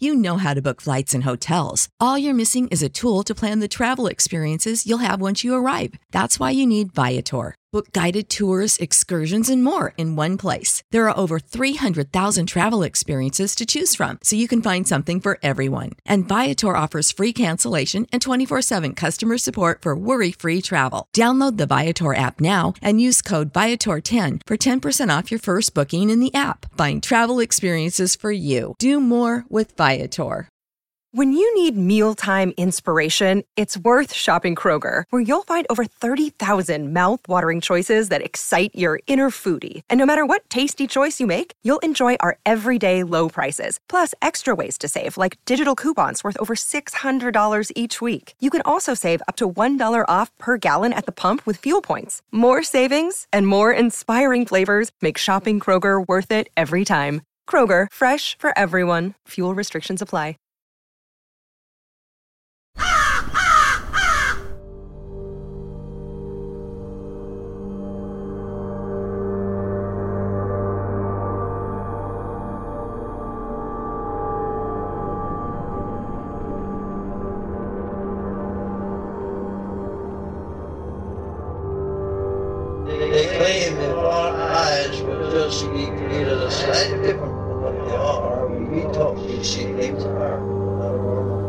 You know how to book flights and hotels. All you're missing is a tool to plan the travel experiences you'll have once you arrive. That's why you need Viator. Book guided tours, excursions, and more in one place. There are over 300,000 travel experiences to choose from, so you can find something for everyone. And Viator offers free cancellation and 24/7 customer support for worry-free travel. Download the Viator app now and use code Viator10 for 10% off your first booking in the app. Find travel experiences for you. Do more with Viator. When you need mealtime inspiration, it's worth shopping Kroger, where you'll find over 30,000 mouth-watering choices that excite your inner foodie. And no matter what tasty choice you make, you'll enjoy our everyday low prices, plus extra ways to save, like digital coupons worth over $600 each week. You can also save up to $1 off per gallon at the pump with fuel points. More savings and more inspiring flavors make shopping Kroger worth it every time. Kroger, fresh for everyone. Fuel restrictions apply. They claim that our eyes will just be created a slightly different from what they are. We talk, we see things are not normal.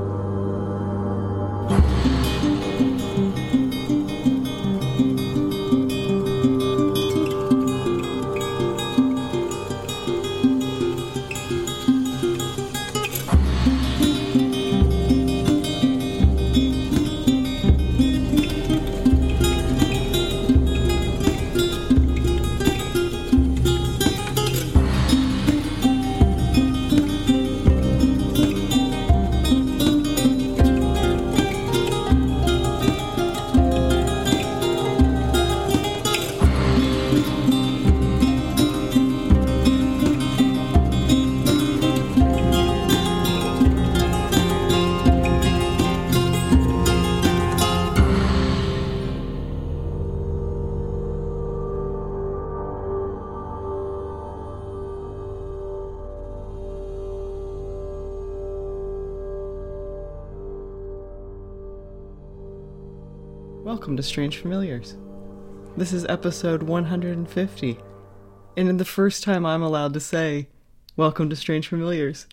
Welcome to Strange Familiars. This is episode 150, and the first time I'm allowed to say, welcome to Strange Familiars.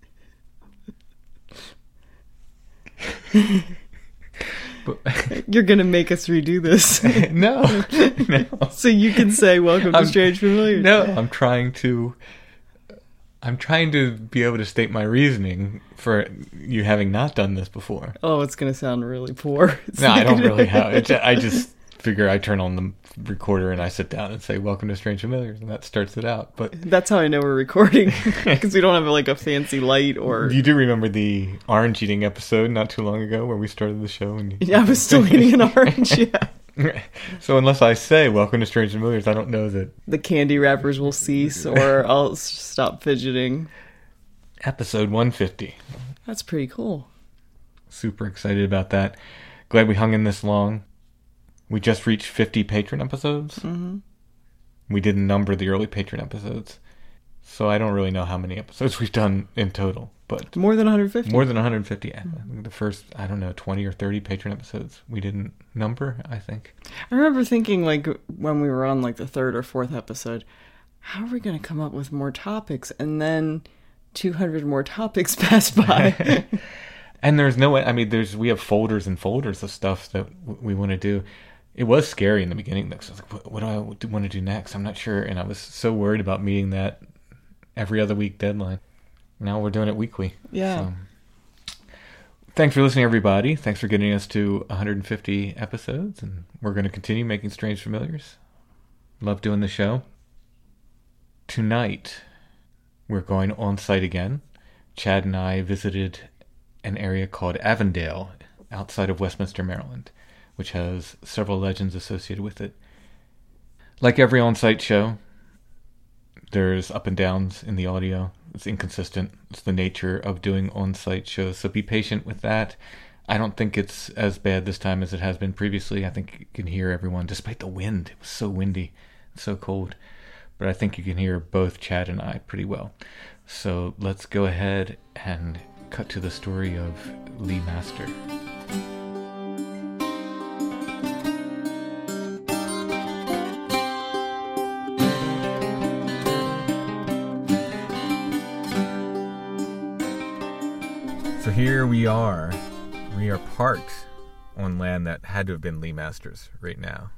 You're gonna make us redo this. No. So you can say, welcome to Strange Familiars. No, I'm trying to be able to state my reasoning for you having not done this before. Oh, it's going to sound really poor. I don't really have it. I just figure I turn on the recorder and I sit down and say, welcome to Strange Familiars, and that starts it out. But that's how I know we're recording, because we don't have like a fancy light or... You do remember the orange eating episode not too long ago where we started the show? And Yeah, I was still eating an orange, yeah. So unless I say, welcome to Strange Familiars, I don't know that... The candy wrappers will cease, or I'll stop fidgeting. Episode 150. That's pretty cool. Super excited about that. Glad we hung in this long. We just reached 50 patron episodes. Mm-hmm. We didn't number the early patron episodes. So I don't really know how many episodes we've done in total. But more than 150. More than 150. The first, 20 or 30 patron episodes we didn't number, I think. I remember thinking, like, when we were on, like, the third or fourth episode, how are we going to come up with more topics? And then 200 more topics passed by. And there's no way, we have folders and folders of stuff that we want to do. It was scary in the beginning, though. So I was like, what do I want to do next? I'm not sure. And I was so worried about meeting that every other week deadline. Now we're doing it weekly. Yeah. So, thanks for listening, everybody. Thanks for getting us to 150 episodes. And we're going to continue making Strange Familiars. Love doing the show. Tonight, we're going on site again. Chad and I visited an area called Avondale outside of Westminster, Maryland, which has several legends associated with it. Like every on-site show, there's up and downs in the audio. It's inconsistent. It's the nature of doing on-site shows, so be patient with that. I don't think it's as bad this time as it has been previously. I think you can hear everyone, despite the wind. It was so windy and so cold. But I think you can hear both Chad and I pretty well. So let's go ahead and cut to the story of Lee Master. So here we are. We are parked on land that had to have been Lee Master's right now.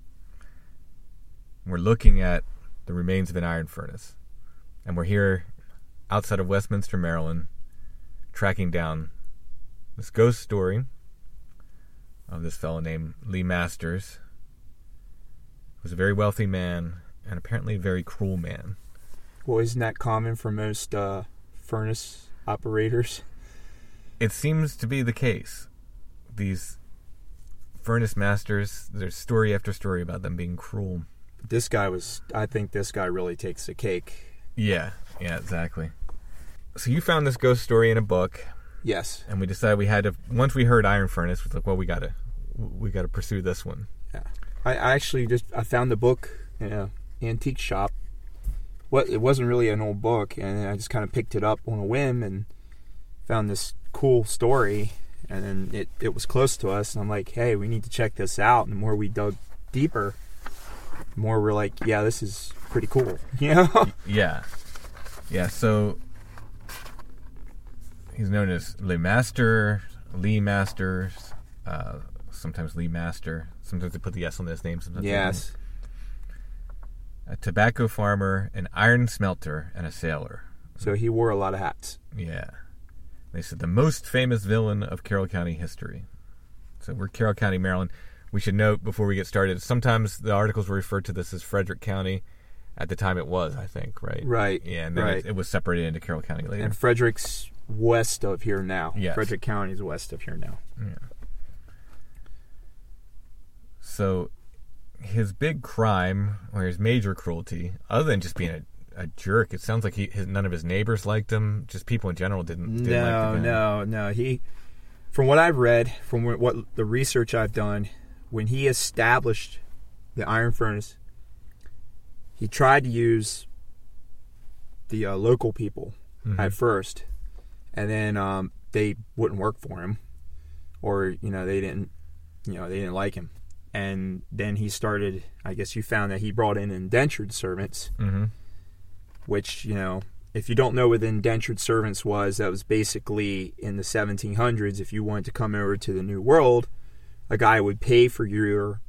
We're looking at the remains of an iron furnace. And we're here outside of Westminster, Maryland, tracking down this ghost story of this fellow named Lee Masters, who was a very wealthy man and apparently a very cruel man. Well, isn't that common for most furnace operators? It seems to be the case. These furnace masters, there's story after story about them being cruel. I think this guy really takes the cake. Yeah, exactly. So you found this ghost story in a book. Yes. And we decided we had to, once we heard Iron Furnace, we was like, well, we gotta pursue this one. Yeah. I actually I found the book in an antique shop. It wasn't really an old book, and I just kind of picked it up on a whim and found this cool story, and then it was close to us, and I'm like, hey, we need to check this out. And the more we dug deeper, the more we're like, yeah, this is pretty cool. You know? Yeah, so he's known as Lee Master, Lee Masters, sometimes Lee Master. Sometimes they put the S on his name. Sometimes yes. A tobacco farmer, an iron smelter, and a sailor. So he wore a lot of hats. Yeah. They said the most famous villain of Carroll County history. So we're Carroll County, Maryland. We should note before we get started, sometimes the articles were referred to this as Frederick County. At the time it was, I think, right? Right. Yeah, and then it was separated into Carroll County later. And Frederick's west of here now. Yes. Frederick County is west of here now. Yeah. So his big crime, or his major cruelty, other than just being a jerk, it sounds like none of his neighbors liked him. Just people in general didn't like him. No. He, from what I've read, from what the research I've done, when he established the iron furnace, he tried to use the local people at first, and then they wouldn't work for him, or they didn't like him. And then he started, I guess you found that he brought in indentured servants, which, if you don't know what indentured servants was, that was basically in the 1700s, if you wanted to come over to the New World, a guy would pay for your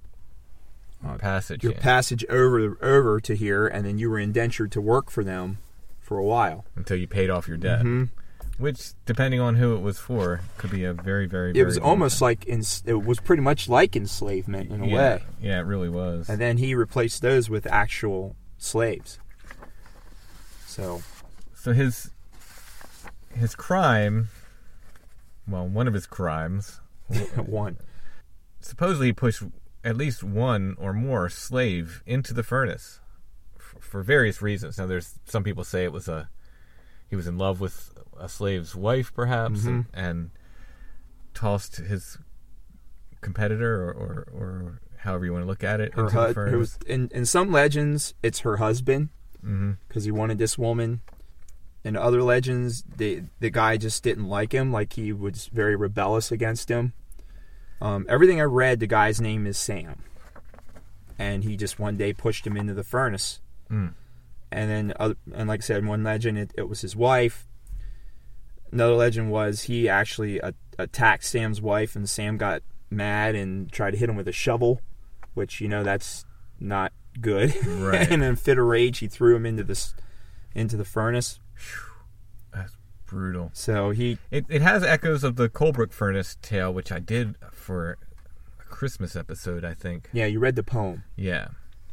passage over to here, and then you were indentured to work for them for a while. Until you paid off your debt. Mm-hmm. Which, depending on who it was for, could be a very, very, very... It was almost like... it was pretty much like enslavement in a way. Yeah, it really was. And then he replaced those with actual slaves. So his crime... Well, one of his crimes... one. Supposedly he pushed at least one or more slave into the furnace for various reasons. Now, there's some people say it was he was in love with a slave's wife, perhaps, and tossed his competitor, or however you want to look at it, into the furnace. In some legends, it's her husband, because he wanted this woman. In other legends, the guy just didn't like him, like he was very rebellious against him. Everything I read, the guy's name is Sam, and he just one day pushed him into the furnace. And then, and like I said, in one legend, it was his wife. Another legend was he actually attacked Sam's wife, and Sam got mad and tried to hit him with a shovel, which, that's not good. Right. And in a fit of rage, he threw him into the furnace. That's brutal. So it has echoes of the Colebrook furnace tale, which I did for a Christmas episode, I think. Yeah, you read the poem. Yeah.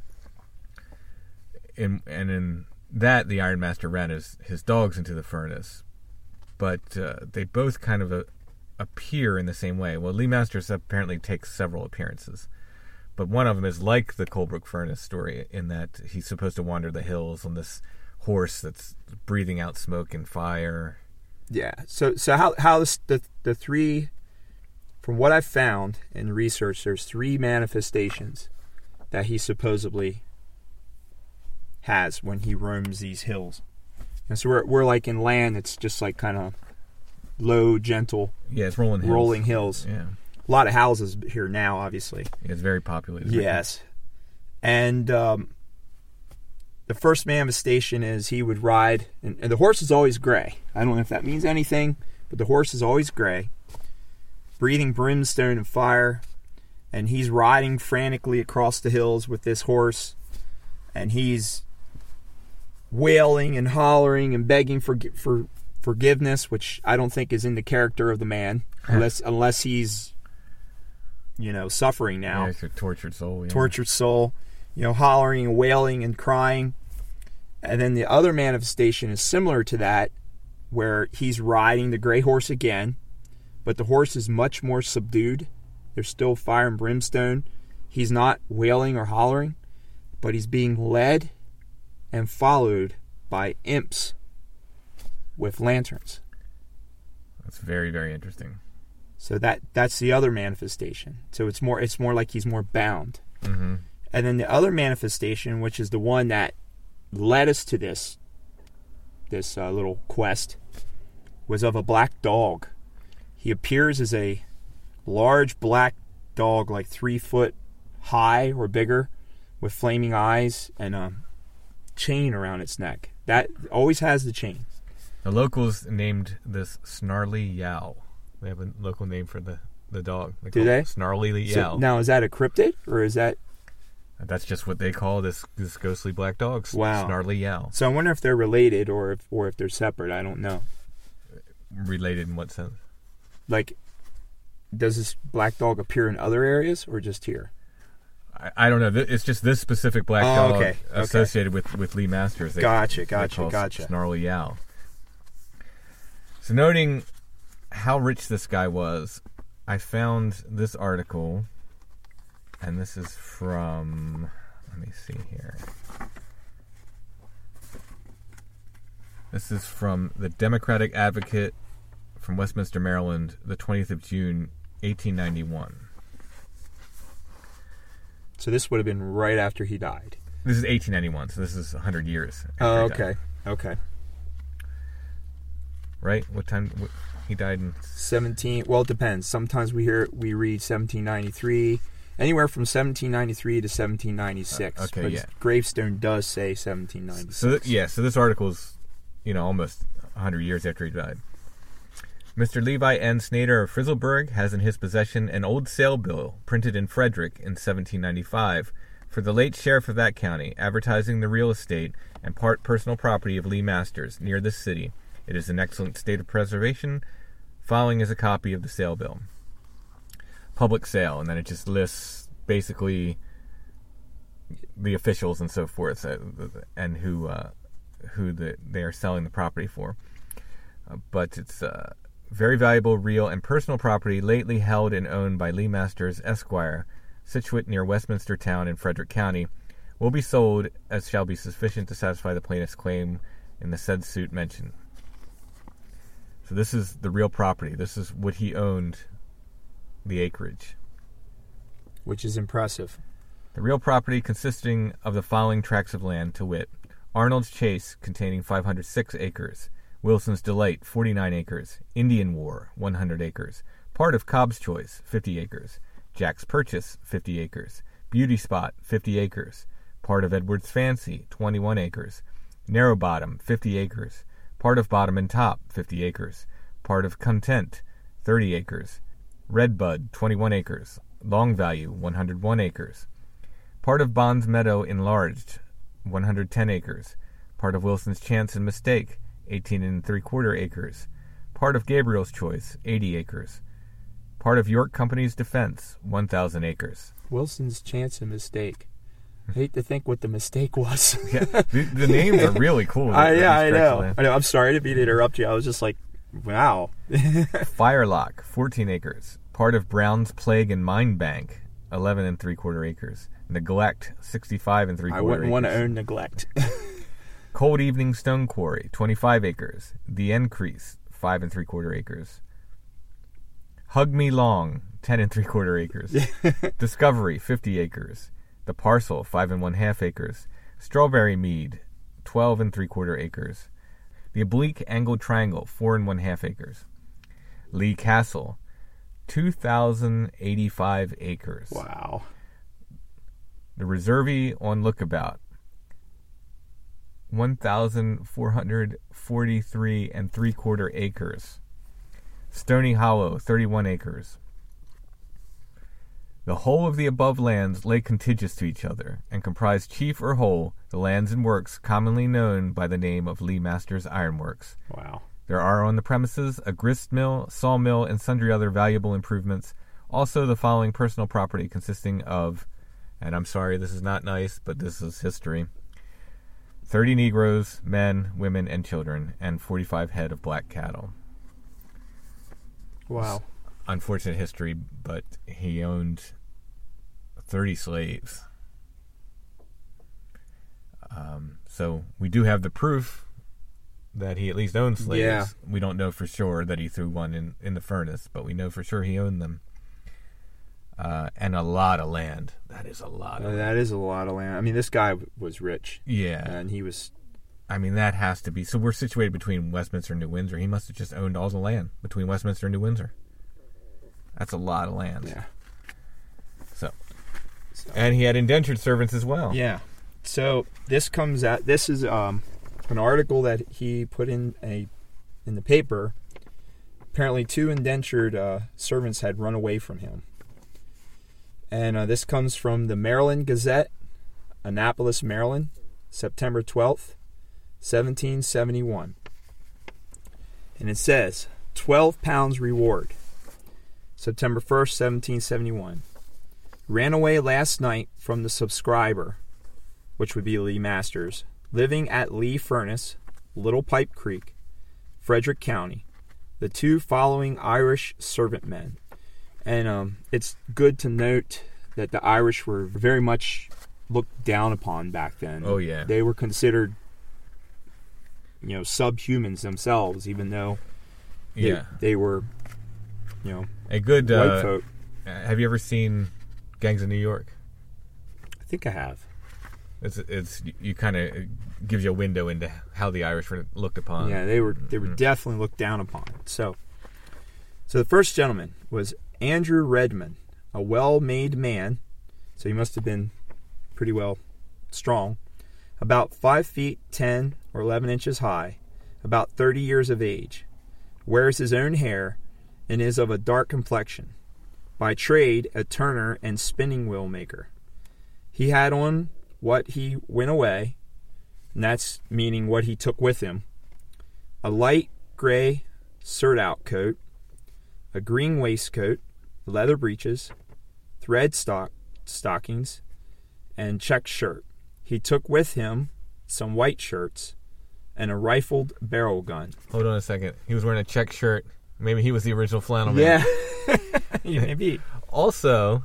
And in that, the Iron Master ran his dogs into the furnace. But they both kind of appear in the same way. Well, Lee Masters apparently takes several appearances. But one of them is like the Colebrook furnace story, in that he's supposed to wander the hills on this horse that's breathing out smoke and fire. Yeah. So how the three, from what I've found in research, there's three manifestations that he supposedly has when he roams these hills. And so we're like in land that's just like kind of low, gentle, Yeah, it's rolling hills. Yeah. A lot of houses here now, obviously. Yeah, it's very populated. Yes. And the first manifestation is he would ride, and the horse is always gray. I don't know if that means anything, but the horse is always gray, breathing brimstone and fire, and he's riding frantically across the hills with this horse, and he's wailing and hollering and begging for forgiveness, which I don't think is in the character of the man, unless he's, suffering now. Yeah, it's a tortured soul. Yeah. Tortured soul, hollering and wailing and crying. And then the other manifestation is similar to that, where he's riding the gray horse again, but the horse is much more subdued. There's still fire and brimstone. He's not wailing or hollering, but he's being led and followed by imps with lanterns. That's very, very interesting. So that's the other manifestation. So it's more like he's more bound. Mm-hmm. And then the other manifestation, which is the one that led us to this little quest, was of a black dog. He appears as a large black dog, like 3 foot high or bigger, with flaming eyes and a chain around its neck. That always has the chain. The locals named this Snarly Yow. They have a local name for the dog. Do they? Snarly Yow. So, now, is that a cryptid, or is that... That's just what they call this ghostly black dog. Wow. Snarly Yow. So I wonder if they're related or if they're separate. I don't know. Related in what sense? Like, does this black dog appear in other areas or just here? I don't know. It's just this specific black dog okay. associated with Lee Masters. Gotcha. Snarly Yow. So noting how rich this guy was, I found this article, and this is from, let me see here. This is from the Democratic Advocate from Westminster, Maryland, the 20th of June, 1891. So this would have been right after he died. This is 1891, so this is 100 years. Oh, okay. Okay. Right? What time? He died in 17. Well, it depends. Sometimes we read 1793, anywhere from 1793 to 1796. Okay, but yeah. Gravestone does say 1796. So this article is, almost 100 years after he died. Mr. Levi N. Snader of Frizzleburg has in his possession an old sale bill printed in Frederick in 1795 for the late sheriff of that county, advertising the real estate and part personal property of Lee Masters near this city. It is in excellent state of preservation. Following is a copy of the sale bill. Public sale, and then it just lists basically the officials and so forth, and who they are selling the property for. But it's very valuable real and personal property lately held and owned by Lee Masters, Esquire, situate near Westminster Town in Frederick County, will be sold as shall be sufficient to satisfy the plaintiff's claim in the said suit mentioned. So this is the real property. This is what he owned, the acreage. Which is impressive. The real property consisting of the following tracts of land, to wit, Arnold's Chase, containing 506 acres, Wilson's Delight, 49 acres, Indian War, 100 acres, part of Cobb's Choice, 50 acres, Jack's Purchase, 50 acres, Beauty Spot, 50 acres, part of Edward's Fancy, 21 acres, Narrow Bottom, 50 acres, part of Bottom and Top, 50 acres, part of Content, 30 acres, Red Bud, 21 acres, Long Value, 101 acres, part of Bond's Meadow enlarged, 110 acres, part of Wilson's Chance and Mistake, 18 3/4 acres, part of Gabriel's Choice, 80 acres, part of York Company's Defense, 1,000 acres. Wilson's Chance and Mistake. I hate to think what the mistake was. Yeah, the names are really cool. I know. I'm sorry to interrupt you. I was just like, wow. Firelock, 14 acres, part of Brown's Plague and Mine Bank, 11 3/4 acres. Neglect, 65 3/4 acres. I wouldn't want to own Neglect. Cold Evening Stone Quarry, 25 acres. The Increase, 5 3/4 acres. Hug Me Long, 10 3/4 acres. Discovery, 50 acres. The Parcel, 5 1/2 acres. Strawberry Mead, 12 3/4 acres. The Oblique Angled Triangle, 4 1/2 acres. Lee Castle, 2,085 acres. Wow. The Reserve on Lookabout, 1,443 3/4 acres. Stony Hollow, 31 acres. The whole of the above lands lay contiguous to each other, and comprise chief or whole the lands and works commonly known by the name of Lee Masters Ironworks. Wow. There are on the premises a grist mill, sawmill, and sundry other valuable improvements. Also the following personal property consisting of, and I'm sorry this is not nice, but this is history, 30 Negroes, men, women, and children, and 45 head of black cattle. Wow. Unfortunate history, but he owned 30 slaves. So we do have the proof that he at least owned slaves. Yeah. We don't know for sure that he threw one in the furnace, but we know for sure he owned them. And a lot of land. That is a lot of land. That is a lot of land. I mean, this guy was rich. Yeah. And he was... I mean, that has to be... So we're situated between Westminster and New Windsor. He must have just owned all the land between Westminster and New Windsor. That's a lot of land. Yeah. So. And he had indentured servants as well. Yeah. So this comes out... This is an article that he put in the paper. Apparently 2 indentured servants had run away from him. And this comes from the Maryland Gazette, Annapolis, Maryland, September 12th, 1771. And it says, 12 pounds reward. September 1st, 1771. Ran away last night from the subscriber, which would be Lee Masters, living at Lee Furnace, Little Pipe Creek, Frederick County, the 2 following Irish servant men. And it's good to note that the Irish were very much looked down upon back then. Oh, yeah. They were considered, subhumans themselves, even though they were, a good white folk. Have you ever seen Gangs of New York? I think I have. It's you kind of gives you a window into how the Irish were looked upon. Yeah, they were definitely looked down upon. So the first gentleman was Andrew Redmond, a well-made man, so he must have been pretty well strong, about 5 feet 10 or 11 inches high, about 30 years of age, wears his own hair, and is of a dark complexion. By trade, a turner and spinning wheel maker. He had on what he went away, and that's meaning what he took with him, a light gray surtout coat, a green waistcoat, leather breeches, thread stockings, and check shirt. He took with him some white shirts and a rifled barrel gun. Hold on a second. He was wearing a check shirt. Maybe he was the original flannel Yeah. man. Maybe. Also,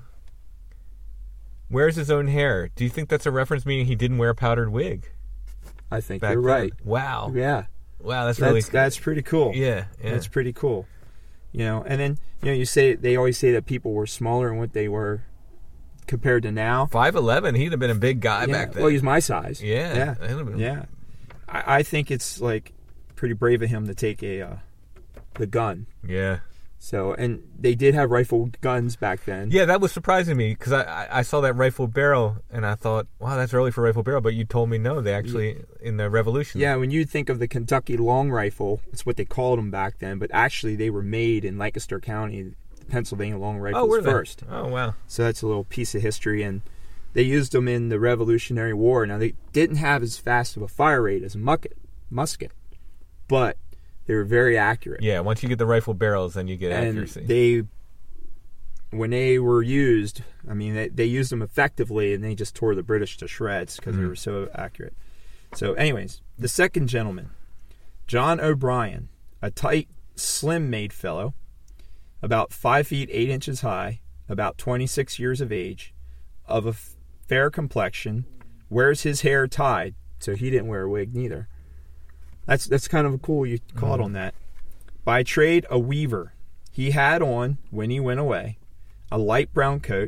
wears his own hair. Do you think that's a reference meaning he didn't wear a powdered wig? I think back you're then? right. Wow. Yeah. Wow, that's really cool. That's pretty cool. Yeah. That's pretty cool. And then they always say that people were smaller than what they were compared to now. 5'11", he'd have been a big guy back then. Well, he's my size. Yeah. Yeah. I think it's pretty brave of him to take the gun. Yeah. So, and they did have rifled guns back then. Yeah, that was surprising me because I saw that rifled barrel and I thought, wow, that's early for rifled barrel. But you told me no, they actually in the Revolution. Yeah, when you think of the Kentucky long rifle, it's what they called them back then. But actually, they were made in Lancaster County. The Pennsylvania long rifles first. Oh, wow. So that's a little piece of history, and they used them in the Revolutionary War. Now, they didn't have as fast of a fire rate as a musket, but they were very accurate. Yeah, once you get the rifle barrels, then you get accuracy. When they were used, I mean, they used them effectively, and they just tore the British to shreds because they were so accurate. So, anyways, the second gentleman, John O'Brien, a tight, slim-made fellow, about 5 feet 8 inches high, about 26 years of age, of a fair complexion, wears his hair tied, so he didn't wear a wig neither. That's kind of cool you caught on that. By trade, a weaver. He had on, when he went away, a light brown coat,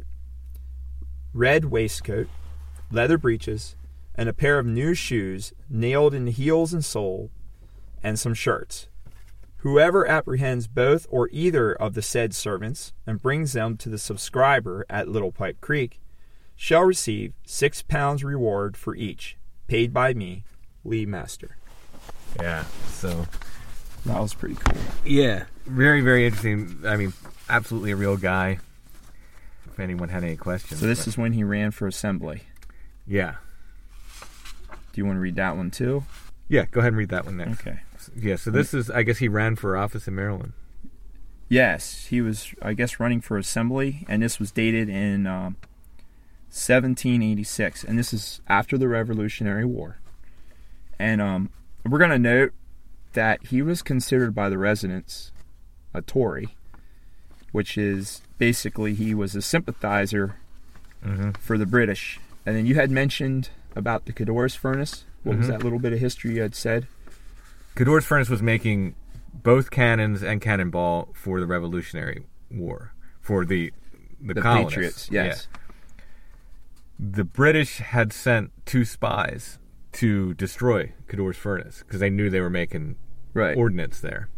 red waistcoat, leather breeches, and a pair of new shoes nailed in heels and sole, and some shirts. Whoever apprehends both or either of the said servants and brings them to the subscriber at Little Pipe Creek shall receive £6 reward for each, paid by me, Lee Master. Yeah, so That was pretty cool. yeah, very, very interesting. I mean, absolutely a real guy. If anyone had any questions. So this is when he ran for assembly. Yeah. Do you want to read that one too? Yeah, go ahead and read that one next. Okay. Yeah, so this is, I guess he ran for office in Maryland. Yes, he was, I guess, running for assembly, and this was dated in 1786, and this is after the Revolutionary War. And we're going to note that he was considered by the residents a Tory, which is basically he was a sympathizer for the British. And then you had mentioned about the Codorus furnace. What was that little bit of history you had said? Codorus Furnace was making both cannons and cannonball for the Revolutionary War, for the colonists. Patriots, yes. Yeah. The British had sent 2 spies to destroy Codorus Furnace because they knew they were making ordnance there.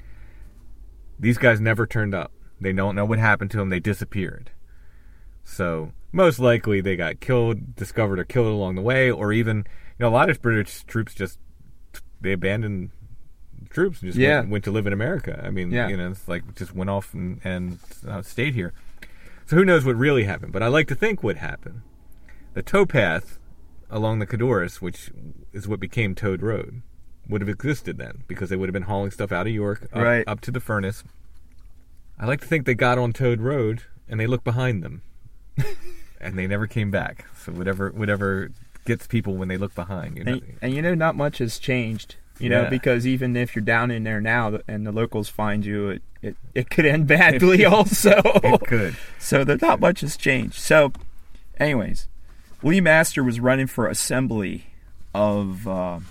These guys never turned up. They don't know what happened to them. They disappeared. So most likely they got killed, discovered or killed along the way, or even, a lot of British troops they abandoned troops and just went to live in America. I mean, it's like just went off and stayed here. So who knows what really happened? But I like to think what happened. The towpath along the Codorus, which is what became Toad Road, would have existed then because they would have been hauling stuff out of York up to the furnace. I like to think they got on Toad Road and they looked behind them, and they never came back. So whatever gets people when they look behind, And not much has changed, because even if you're down in there now and the locals find you, it could end badly also. It could. So not much has changed. So, anyways, Lee Master was running for assembly of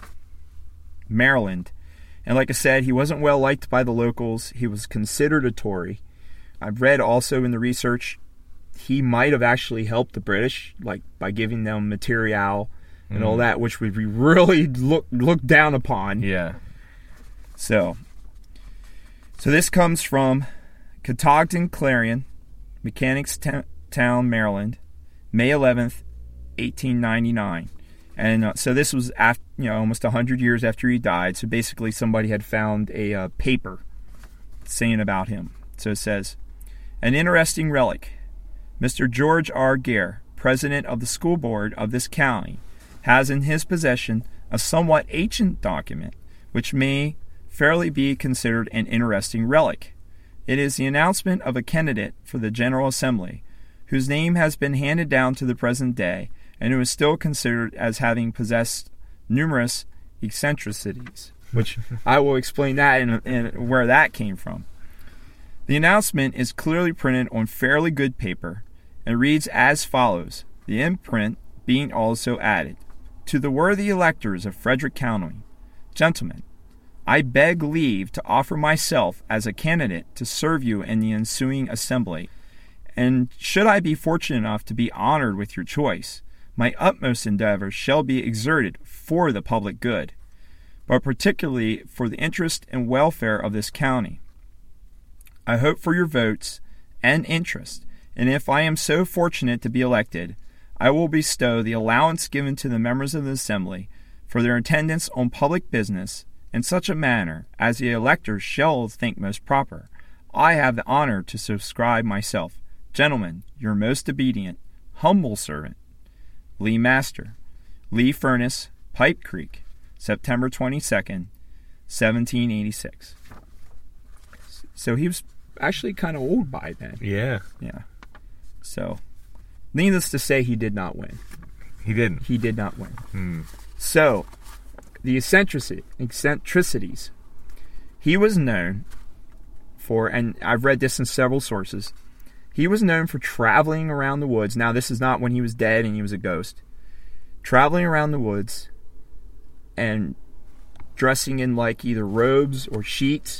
Maryland. And like I said, he wasn't well liked by the locals. He was considered a Tory. I've read also in the research he might have actually helped the British, like by giving them material and all that, which would be really looked down upon. Yeah. So this comes from Catoctin Clarion, Mechanicstown, Maryland, May 11th, 1899. And so this was after, almost 100 years after he died. So basically somebody had found a paper saying about him. So it says, an interesting relic. Mr. George R. Gare, president of the school board of this county, has in his possession a somewhat ancient document which may fairly be considered an interesting relic. It is the announcement of a candidate for the General Assembly, whose name has been handed down to the present day, and who is still considered as having possessed numerous eccentricities, which I will explain that and where that came from. The announcement is clearly printed on fairly good paper and reads as follows, the imprint being also added. To the worthy electors of Frederick County, gentlemen, I beg leave to offer myself as a candidate to serve you in the ensuing assembly, and should I be fortunate enough to be honored with your choice, my utmost endeavors shall be exerted for the public good, but particularly for the interest and welfare of this county. I hope for your votes and interest, and if I am so fortunate to be elected, I will bestow the allowance given to the members of the assembly for their attendance on public business in such a manner as the electors shall think most proper. I have the honor to subscribe myself, gentlemen, your most obedient, humble servant, Lee Master, Lee Furnace, Pipe Creek, September 22nd, 1786. So he was actually kind of old by then. Yeah. Yeah. So, needless to say, he did not win. He didn't. He did not win. So, the eccentricities. He was known for, and I've read this in several sources, he was known for traveling around the woods. Now, this is not when he was dead and he was a ghost. Traveling around the woods and dressing in like either robes or sheets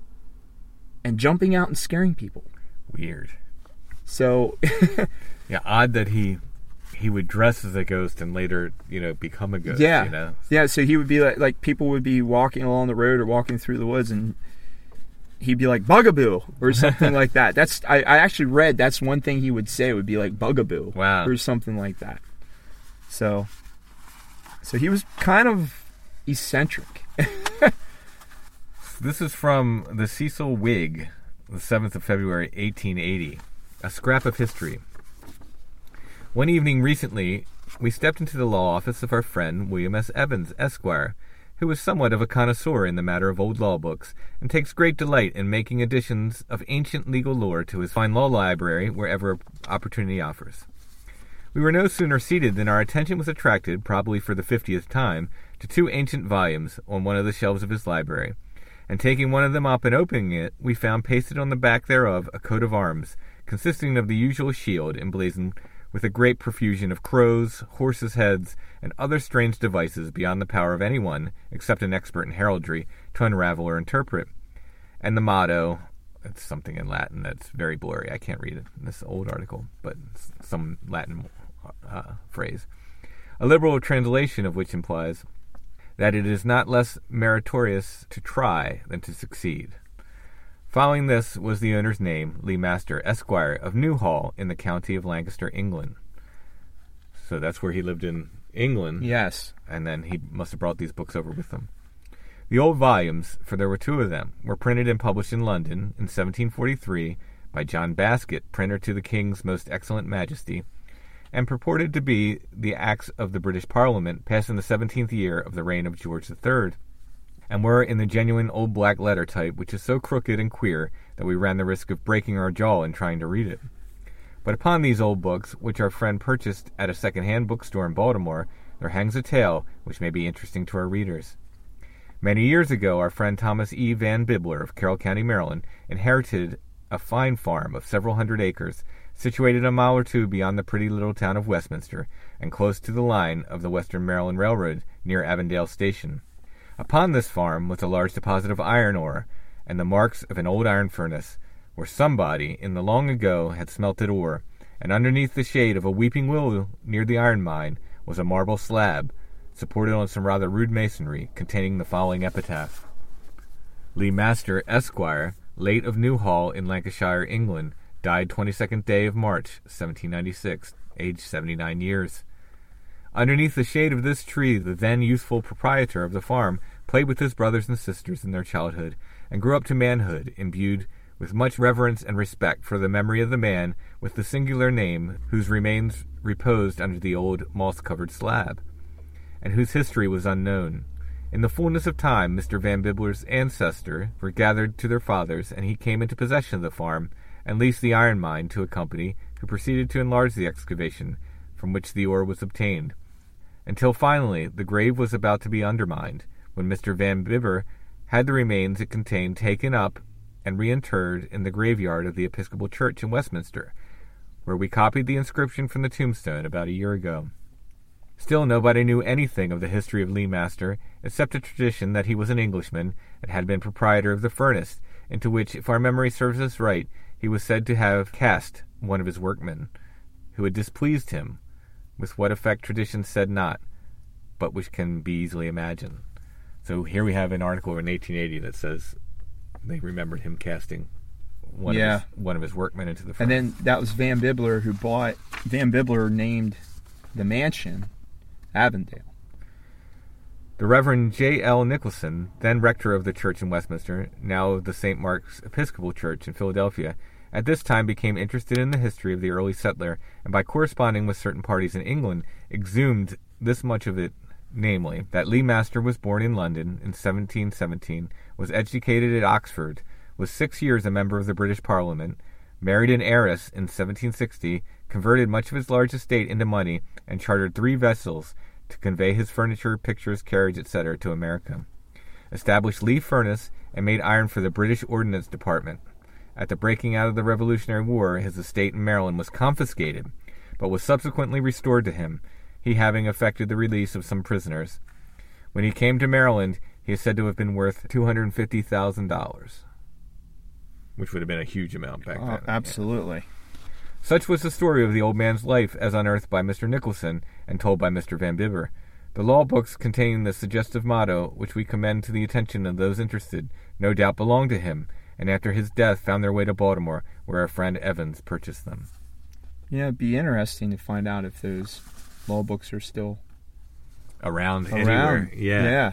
and jumping out and scaring people. Weird. So, yeah, odd that he would dress as a ghost and later, become a ghost. Yeah, yeah. So he would be like people would be walking along the road or walking through the woods, and he'd be like, bugaboo, or something like that. I actually read that's one thing he would say, would be like bugaboo. Wow. Or something like that. So he was kind of eccentric. This is from the Cecil Whig, the 7th of February, 1880. A scrap of history. One evening recently, we stepped into the law office of our friend William S. Evans, Esquire, who is somewhat of a connoisseur in the matter of old law books, and takes great delight in making additions of ancient legal lore to his fine law library wherever opportunity offers. We were no sooner seated than our attention was attracted, probably for the 50th time, to 2 ancient volumes on one of the shelves of his library, and taking one of them up and opening it, we found pasted on the back thereof a coat of arms, consisting of the usual shield emblazoned with a great profusion of crows, horses' heads, and other strange devices beyond the power of anyone, except an expert in heraldry, to unravel or interpret. And the motto, it's something in Latin that's very blurry, I can't read it in this old article, but some Latin phrase, a liberal translation of which implies that it is not less meritorious to try than to succeed. Following this was the owner's name, Lee Master, Esquire, of Newhall, in the county of Lancaster, England. So that's where he lived in England. Yes. And then he must have brought these books over with him. The old volumes, for there were 2 of them, were printed and published in London in 1743 by John Basket, printer to the King's Most Excellent Majesty, and purported to be the Acts of the British Parliament passed in the 17th year of the reign of George III, and were in the genuine old black letter type, which is so crooked and queer that we ran the risk of breaking our jaw in trying to read it. But upon these old books, which our friend purchased at a second-hand bookstore in Baltimore, there hangs a tale which may be interesting to our readers. Many years ago, our friend Thomas E. Van Bibler of Carroll County, Maryland, inherited a fine farm of several hundred acres, situated a mile or 2 beyond the pretty little town of Westminster, and close to the line of the Western Maryland Railroad near Avondale Station. Upon this farm was a large deposit of iron ore, and the marks of an old iron furnace, where somebody in the long ago had smelted ore, and underneath the shade of a weeping willow near the iron mine was a marble slab, supported on some rather rude masonry, containing the following epitaph: Lee Master, Esquire, late of Newhall in Lancashire, England, died 22nd day of March, 1796, aged 79 years. Underneath the shade of this tree, the then youthful proprietor of the farm played with his brothers and sisters in their childhood, and grew up to manhood, imbued with much reverence and respect for the memory of the man with the singular name whose remains reposed under the old moss-covered slab, and whose history was unknown. In the fullness of time, Mr. Van Bibler's ancestors were gathered to their fathers, and he came into possession of the farm, and leased the iron mine to a company who proceeded to enlarge the excavation from which the ore was obtained, until finally the grave was about to be undermined, when Mr. Van Bibber had the remains it contained taken up and reinterred in the graveyard of the Episcopal Church in Westminster, where we copied the inscription from the tombstone about a year ago. Still nobody knew anything of the history of Lee Master, except a tradition that he was an Englishman and had been proprietor of the furnace, into which, if our memory serves us right, he was said to have cast one of his workmen, who had displeased him, with what effect tradition said not, but which can be easily imagined. So here we have an article in 1880 that says they remembered him casting one of his workmen into the furnace. And then that was Van Bibler who bought. Van Bibler named the mansion Avondale. The Reverend J.L. Nicholson, then rector of the church in Westminster, now of the St. Mark's Episcopal Church in Philadelphia, at this time became interested in the history of the early settler, and by corresponding with certain parties in England, exhumed this much of it, namely, that Lee Master was born in London in 1717, was educated at Oxford, was 6 years a member of the British Parliament, married an heiress in 1760, converted much of his large estate into money, and chartered 3 vessels to convey his furniture, pictures, carriage, etc. to America. Established Lee Furnace, and made iron for the British Ordnance Department. At the breaking out of the Revolutionary War, his estate in Maryland was confiscated, but was subsequently restored to him, he having effected the release of some prisoners. When he came to Maryland, he is said to have been worth $250,000, which would have been a huge amount back then. Absolutely. Yeah. Such was the story of the old man's life as unearthed by Mr. Nicholson and told by Mr. Van Bibber. The law books containing the suggestive motto, which we commend to the attention of those interested, no doubt belonged to him, and after his death found their way to Baltimore, where our friend Evans purchased them. Yeah, it'd be interesting to find out if those law books are still Around. Anywhere. Yeah.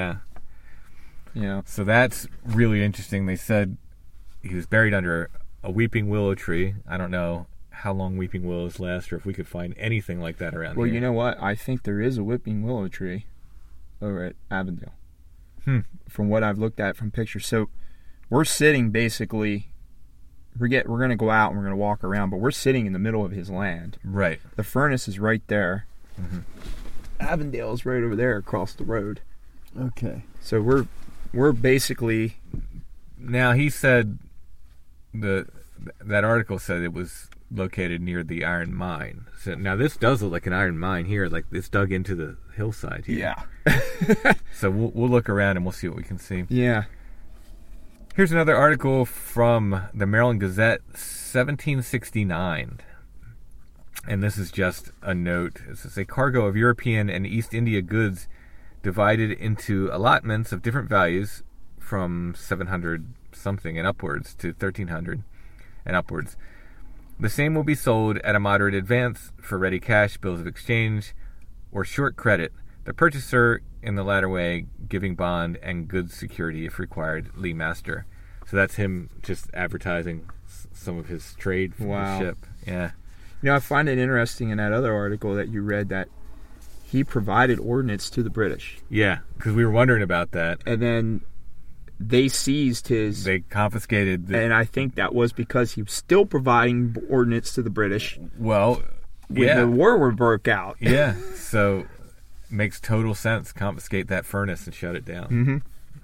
So that's really interesting. They said he was buried under a weeping willow tree. I don't know how long weeping willows last or if we could find anything like that around here. Well, you know what? I think there is a weeping willow tree over at Avondale. From what I've looked at from pictures. So we're sitting basically, we're going to go out and we're going to walk around, but we're sitting in the middle of his land. Right. The furnace is right there. Avondale is right over there across the road. Okay. So we're basically... Now, he said, that article said it was located near the iron mine. So now this does look like an iron mine here, like it's dug into the hillside here. Yeah. So we'll look around and we'll see what we can see. Yeah. Here's another article from the Maryland Gazette, 1769. And this is just a note. It says, a cargo of European and East India goods divided into allotments of different values from 700 something and upwards to 1,300 and upwards. The same will be sold at a moderate advance for ready cash, bills of exchange, or short credit. The purchaser, in the latter way, giving bond and goods security if required, Lee Master. So that's him just advertising some of his trade from the ship. Yeah. You know, I find it interesting in that other article that you read that he provided ordnance to the British. Yeah, because we were wondering about that. And then they seized his... They confiscated... And I think that was because he was still providing ordnance to the British. Well, when the war broke out. Yeah, so makes total sense. Confiscate that furnace and shut it down.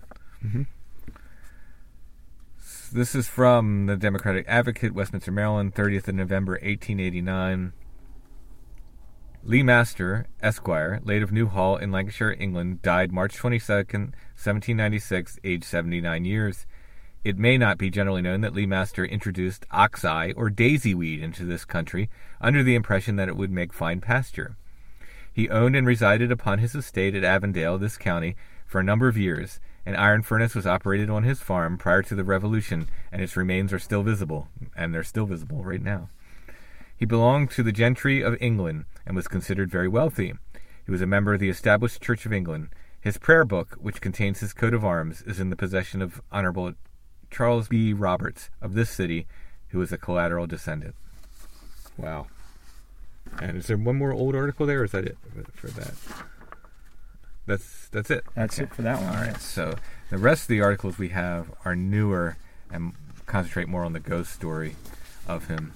This is from the Democratic Advocate, Westminster, Maryland, 30th of November, 1889. Lee Master, Esquire, late of Newhall in Lancashire, England, died March 22nd, 1796, aged 79 years. It may not be generally known that Lee Master introduced ox-eye or daisy weed into this country under the impression that it would make fine pasture. He owned and resided upon his estate at Avondale, this county, for a number of years. An iron furnace was operated on his farm prior to the Revolution, and its remains are still visible, and they're still visible right now. He belonged to the gentry of England and was considered very wealthy. He was a member of the Established Church of England. His prayer book, which contains his coat of arms, is in the possession of Honorable Charles B. Roberts of this city, who is a collateral descendant. Wow. And is there one more old article there, or is that it for that? That's it. That's it for that one. All right. So the rest of the articles we have are newer and concentrate more on the ghost story of him.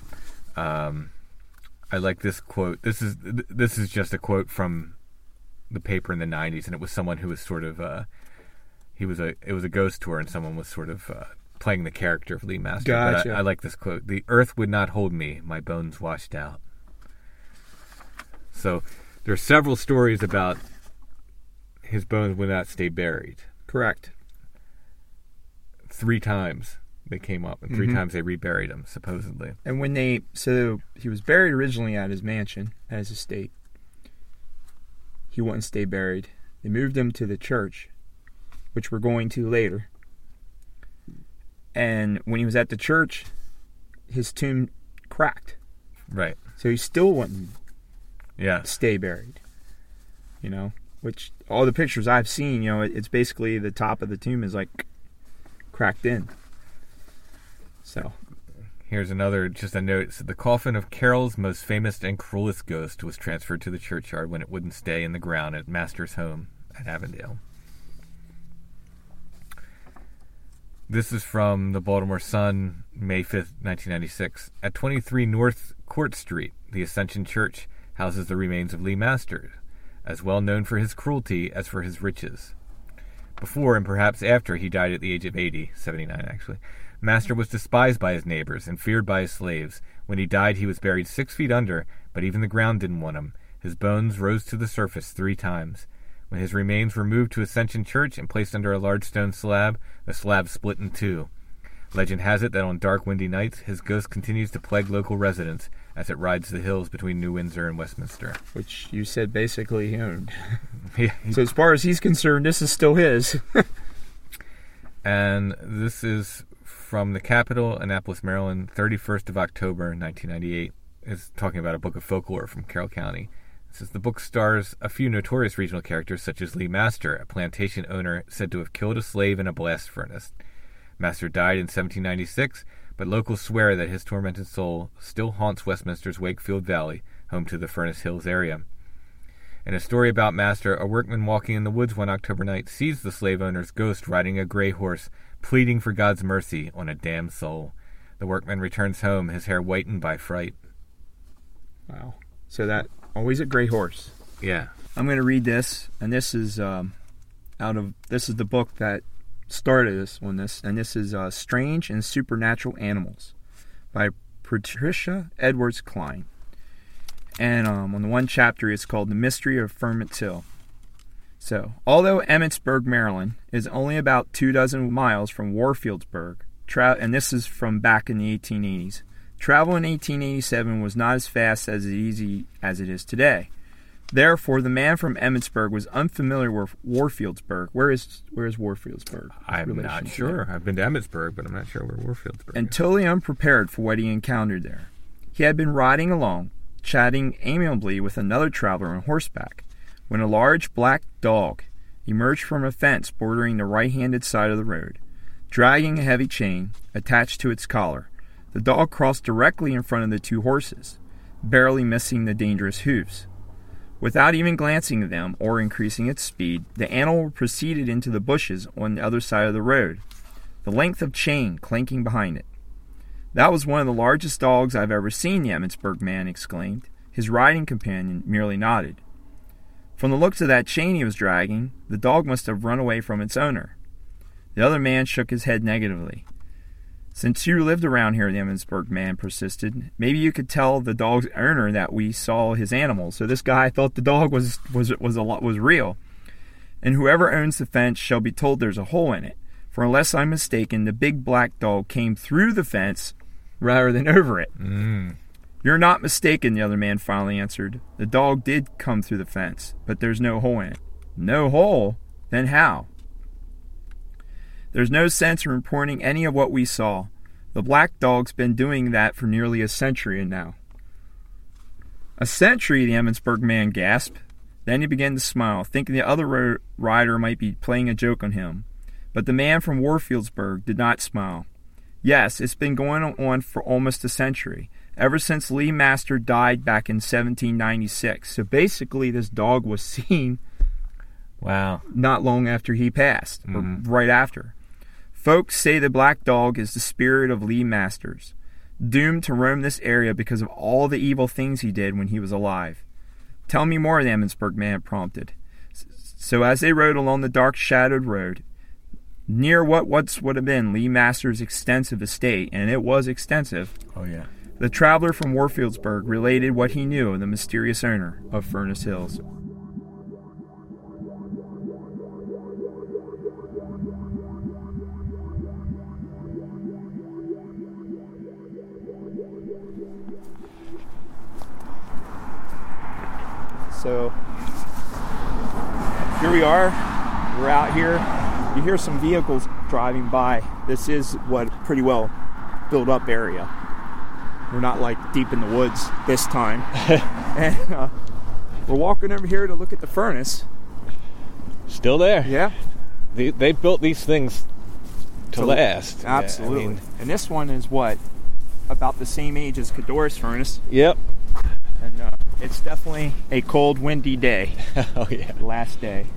I like this quote. This is just a quote from the paper in the 90s, and it was someone who was sort of it was a ghost tour, and someone was sort of playing the character of Lee Master. Gotcha. But I like this quote: "The earth would not hold me; my bones washed out." So there are several stories about his bones would not stay buried. Correct. 3 times they came up, and 3 times they reburied him, supposedly. And when so he was buried originally at his mansion, at his estate. He wouldn't stay buried. They moved him to the church, which we're going to later. And when he was at the church, his tomb cracked. Right. So he still wouldn't Yeah. stay buried. You know, which all the pictures I've seen, you know, it's basically the top of the tomb is like cracked in. So Here's another, just a note. So the coffin of Carroll's most famous and cruelest ghost was transferred to the churchyard when it wouldn't stay in the ground at Master's home at Avondale. This is from the Baltimore Sun, May 5th, 1996. At 23 North Court Street, the Ascension Church houses the remains of Lee Master, as well known for his cruelty as for his riches. Before and perhaps after he died at the age of 80, 79 actually, Master was despised by his neighbors and feared by his slaves. When he died, he was buried 6 feet under, but even the ground didn't want him. His bones rose to the surface 3 times. When his remains were moved to Ascension Church and placed under a large stone slab, the slab split in 2. Legend has it that on dark, windy nights, his ghost continues to plague local residents as it rides the hills between New Windsor and Westminster. which you said basically he owned. Yeah, So as far as he's concerned, this is still his. and this is from the capital, Annapolis, Maryland, 31st of October, 1998. It's talking about a book of folklore from Carroll County. It says the book stars a few notorious regional characters such as Lee Master, a plantation owner said to have killed a slave in a blast furnace. Master died in 1796, but locals swear that his tormented soul still haunts Westminster's Wakefield Valley, home to the Furnace Hills area. In a story about Master, a workman walking in the woods one October night sees the slave owner's ghost riding a gray horse, pleading for God's mercy on a damned soul. The workman returns home, his hair whitened by fright. Wow. So that, always a gray horse. Yeah. I'm going to read this, and this is this is the book that started this on this, and this is Strange and Supernatural Animals by Patricia Edwards Klein. And on the one chapter, it's called The Mystery of Furnace Hill. So, although Emmitsburg, Maryland, is only about 24 miles from Warfieldsburg, and this is from back in the 1880s, travel in 1887 was not as fast as easy as it is today. Therefore, the man from Emmitsburg was unfamiliar with Warfieldsburg. Where is Warfieldsburg? I'm not sure. I've been to Emmitsburg, but I'm not sure where Warfieldsburg is. And totally unprepared for what he encountered there. He had been riding along, chatting amiably with another traveler on horseback, when a large black dog emerged from a fence bordering the right-handed side of the road, dragging a heavy chain attached to its collar. The dog crossed directly in front of the two horses, barely missing the dangerous hoofs. Without even glancing at them or increasing its speed, the animal proceeded into the bushes on the other side of the road, the length of chain clanking behind it. "That was one of the largest dogs I've ever seen," the Emmitsburg man exclaimed. His riding companion merely nodded. "From the looks of that chain he was dragging, the dog must have run away from its owner." The other man shook his head negatively. "Since you lived around here," the Emmitsburg man persisted, "maybe you could tell the dog's owner that we saw his animal." So this guy thought the dog was real. "And whoever owns the fence shall be told there's a hole in it. For unless I'm mistaken, the big black dog came through the fence rather than over it." "You're not mistaken," the other man finally answered. "The dog did come through the fence, but there's no hole in it." "No hole? Then how?" "There's no sense in reporting any of what we saw. The black dog's been doing that for nearly a century now." "A century?" the Emmitsburg man gasped. Then he began to smile, thinking the other rider might be playing a joke on him. But the man from Warfieldsburg did not smile. "Yes, it's been going on for almost a century, ever since Lee Master died back in 1796. So basically this dog was seen not long after he passed, or right after. "Folks say the black dog is the spirit of Lee Masters, doomed to roam this area because of all the evil things he did when he was alive." "Tell me more," the Emmitsburg man prompted. So as they rode along the dark shadowed road, near what once would have been Lee Master's extensive estate, and it was extensive, the traveler from Warfieldsburg related what he knew of the mysterious owner of Furnace Hills. So here we are. We're out here. You hear some vehicles driving by. This is what pretty well built up area. We're not like deep in the woods this time. And we're walking over here to look at the furnace. Still there. Yeah. They built these things to last. Absolutely. Yeah, I mean, and this one is what? About the same age as Cador's furnace. Yep. And it's definitely a cold, windy day. Oh, yeah. Last day.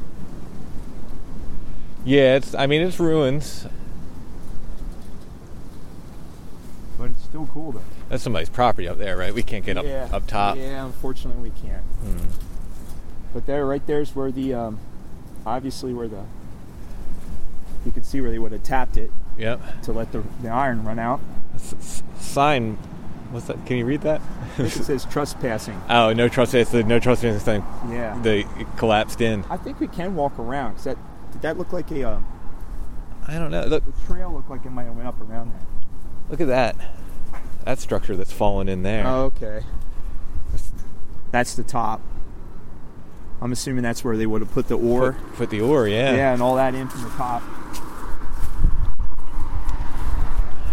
Yeah, it's ruins. But it's still cool, though. That's somebody's property up there, right? We can't get up top. Yeah, unfortunately we can't. But right there's where the, obviously where you can see where they would have tapped it. Yep. To let the iron run out. Sign, what's that? Can you read that? I think it says trespassing. Oh, no trespassing. It's the no trespassing thing. Yeah. It collapsed in. I think we can walk around. Did that look like a... I don't know. Look. The trail looked like it might have went up around there. Look at that. That structure that's fallen in there. Oh, okay. That's the top. I'm assuming that's where they would have put the ore. Put the ore, yeah. Yeah, and all that in from the top.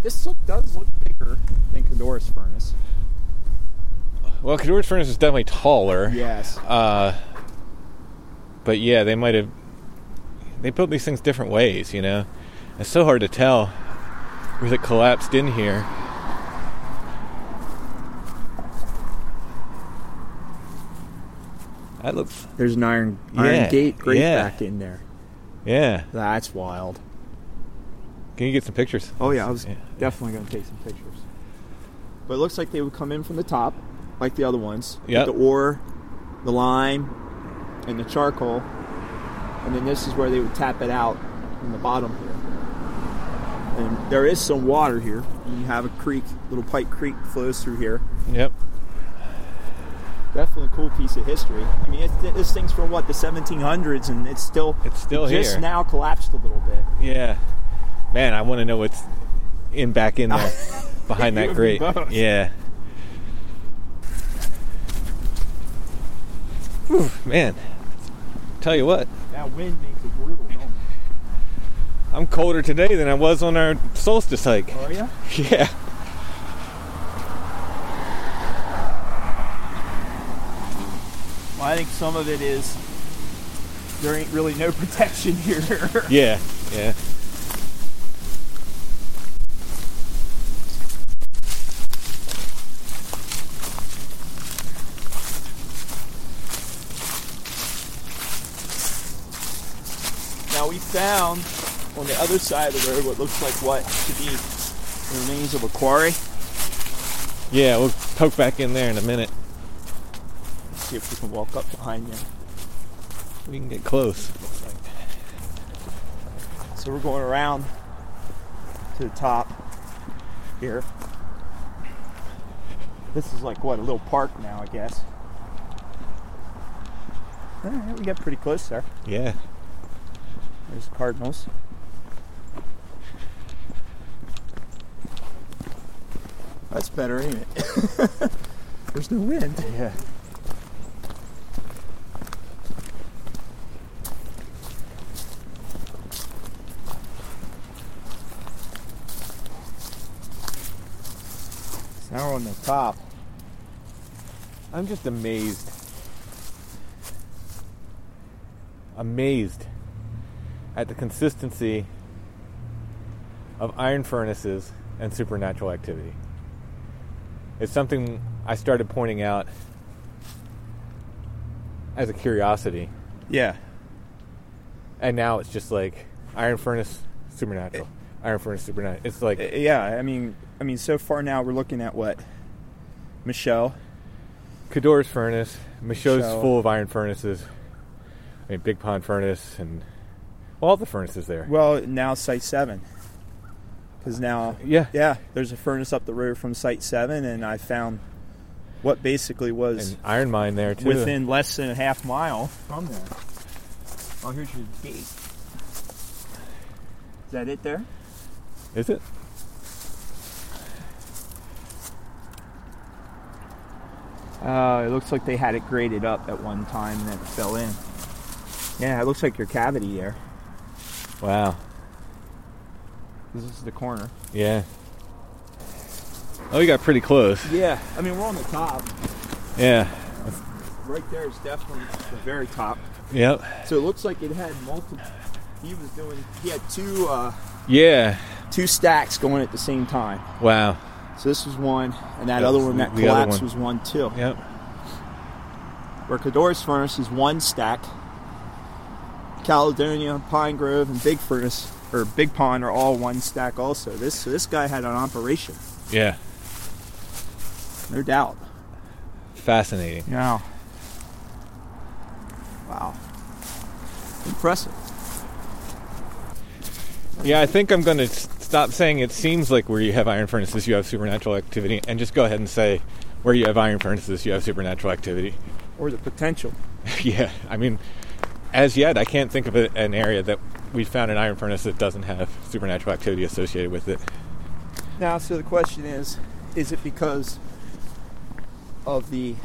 This does look bigger than Codorus Furnace. Well, Codorus Furnace is definitely taller. Yes. But yeah, they built these things different ways, you know? It's so hard to tell where it collapsed in here. That looks... There's an iron gate grate back in there. Yeah. That's wild. Can you get some pictures? Oh yeah, I was definitely going to take some pictures. But it looks like they would come in from the top, like the other ones. Yep. With the ore, the lime, and the charcoal. And then this is where they would tap it out in the bottom here. And there is some water here. And you have a creek, little Pike Creek flows through here. Yep. Definitely a cool piece of history. I mean, this thing's from what, the 1700s, and it's still here. Just now collapsed a little bit. Yeah. Man, I want to know what's back in there behind that grate. Yeah. Whew, man. Tell you what. That wind makes it brutal, don't it? I'm colder today than I was on our solstice hike. Are you? Yeah. Well, I think some of it is there ain't really no protection here. Yeah, yeah. Now we found on the other side of the road what looks like what to be the remains of a quarry. Yeah, we'll poke back in there in a minute. Let's see if we can walk up behind you. We can get close. So we're going around to the top here. This is like what, a little park now, I guess. All right, we got pretty close there. Yeah. There's the cardinals. That's better, ain't it? There's no wind. Yeah. So now we're on the top. I'm just amazed at the consistency of iron furnaces and supernatural activity. It's something I started pointing out as a curiosity. Yeah. And now it's just like iron furnace, supernatural. Iron furnace, supernatural. It's like... Yeah, I mean, so far now we're looking at what? Michelle. Codorus furnace. Michaud's Michelle. full of iron furnaces. I mean, Big Pond furnace and all the furnaces there. Well, now Site 7. Because now, yeah, there's a furnace up the road from Site 7, and I found what basically was an iron mine there too. Within less than a half mile from there. Oh, here's your gate. Is that it there? Is it? It looks like they had it graded up at one time and then it fell in. Yeah, it looks like your cavity there. Wow. This is the corner. Yeah. Oh, you got pretty close. Yeah, I mean, we're on the top. Yeah. Right there is definitely the very top. Yep. So it looks like it had multiple. He had two stacks going at the same time. Wow. So this was one, and that other one that collapsed was one too. Yep. Where Codorus Furnace is one stack. Caledonia, Pine Grove, and Big Furnace or Big Pond are all one stack also. This guy had an operation. Yeah. No doubt. Fascinating. Yeah. Wow. Impressive. Yeah, I think I'm going to stop saying it seems like where you have iron furnaces you have supernatural activity and just go ahead and say where you have iron furnaces you have supernatural activity. Or the potential. Yeah, I mean, as yet I can't think of an area that we found an iron furnace that doesn't have supernatural activity associated with it. Now, so the question is it because of the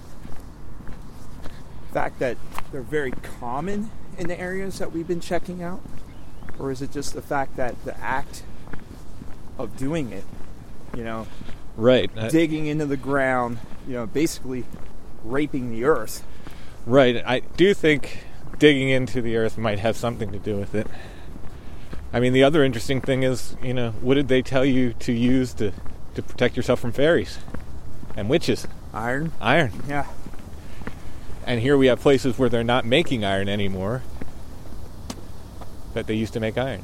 fact that they're very common in the areas that we've been checking out? Or is it just the fact that the act of doing it. You know, Right. digging into the ground, you know, basically raping the earth. Right. I do think digging into the earth might have something to do with it. I mean, the other interesting thing is, you know, what did they tell you to use to protect yourself from fairies and witches? Iron. Yeah. And here we have places where they're not making iron anymore that they used to make iron.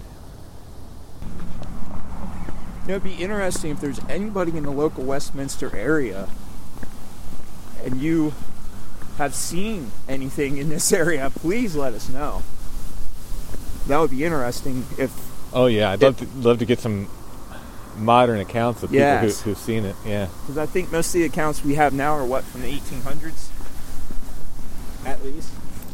You know, it'd be interesting if there's anybody in the local Westminster area and you have seen anything in this area, please let us know. That would be interesting if... Oh, yeah. I'd love to get some modern accounts of people Yes. who've seen it. Yeah. Because I think most of the accounts we have now are, what, from the 1800s? At least.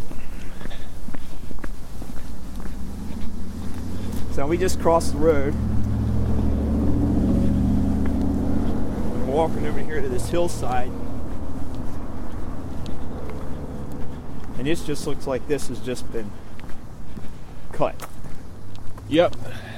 So we just crossed the road. We're walking over here to this hillside. And this just looks like this has just been cut. Yep.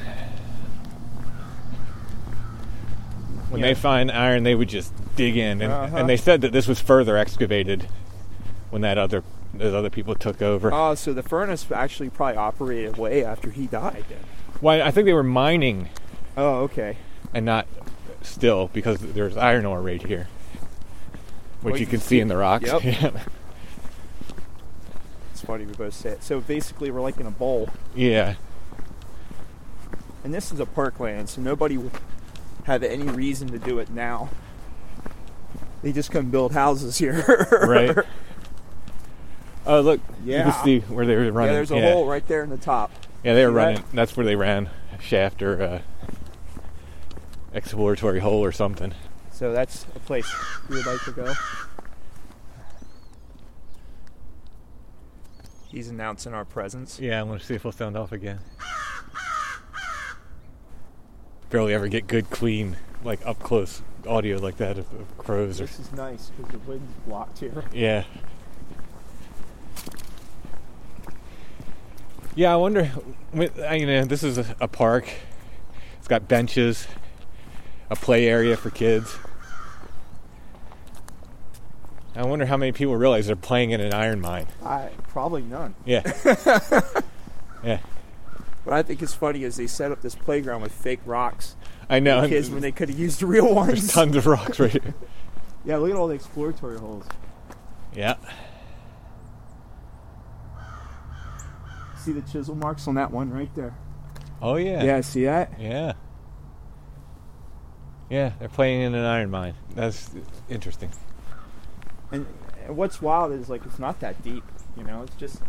When Yeah. they find iron, they would just dig in. Uh-huh. And they said that this was further excavated when those other people took over. Oh, so the furnace actually probably operated way after he died then. Well, I think they were mining Oh, okay. and not still, because there's iron ore right here, which Well, you can see in the rocks. Yep. Yeah. It's funny we both say it. So basically we're like in a bowl. Yeah. And this is a parkland, so nobody would have any reason to do it now. They just come build houses here. Right. Oh, look. You Yeah. can see where they were running. Yeah, there's a hole right there in the top. Yeah, they were See that? running. That's where they ran. A shaft or exploratory hole or something. So that's a place we would like to go. He's announcing our presence. Yeah, I want to see if we'll sound off again. Barely ever get good, clean, like up close audio like that of crows. Or This is nice because the wind's blocked here. yeah. Yeah, I wonder. You know, this is a park. It's got benches, a play area for kids. I wonder how many people realize they're playing in an iron mine. Probably none. Yeah. Yeah. What I think is funny is they set up this playground with fake rocks I know. for kids when they could have used the real ones. There's tons of rocks right here. Yeah, look at all the exploratory holes. Yeah. See the chisel marks on that one right there? Oh, yeah. Yeah, see that? Yeah. Yeah, they're playing in an iron mine. That's interesting. And what's wild is, like, it's not that deep, you know? It's just...